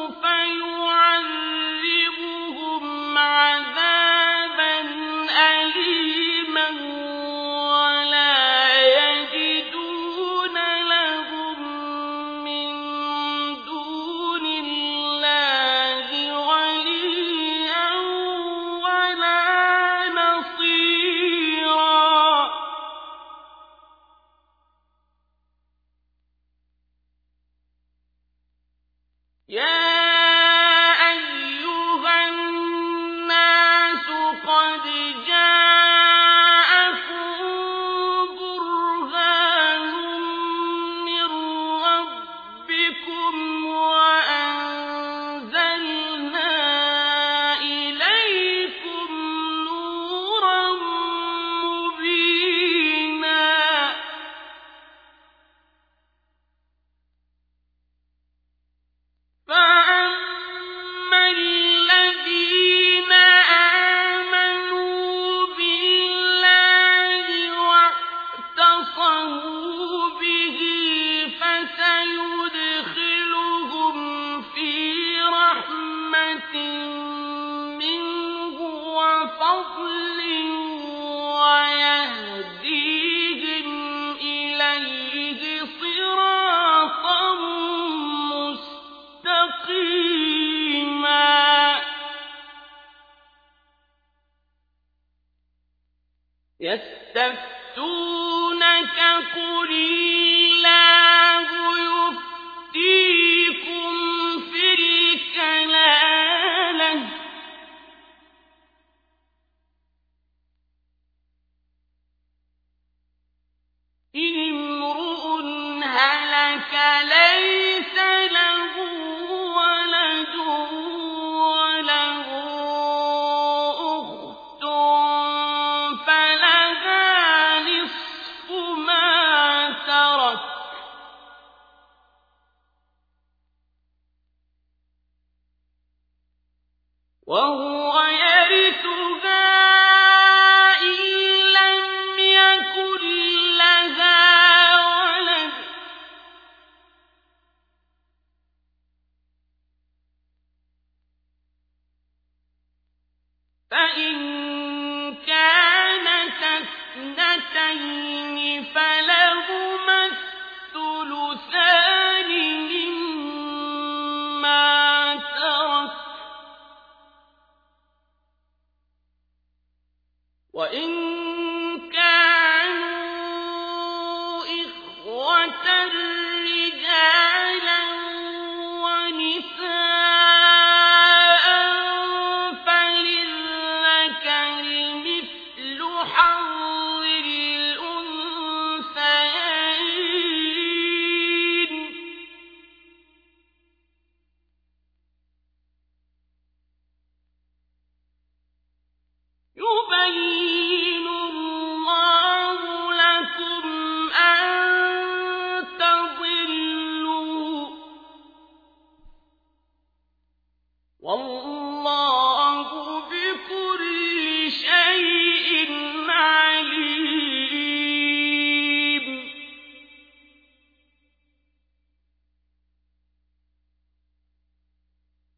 يستفتونك قل الله يفتيكم في الكلالة إن امرؤ هلك ليس له ولد وله أخت فلها نصف ما ترك وهو يرثها إن لم يكن لها ولد فإن كانت اثنتين فلهما الثلثان مما ترك وإن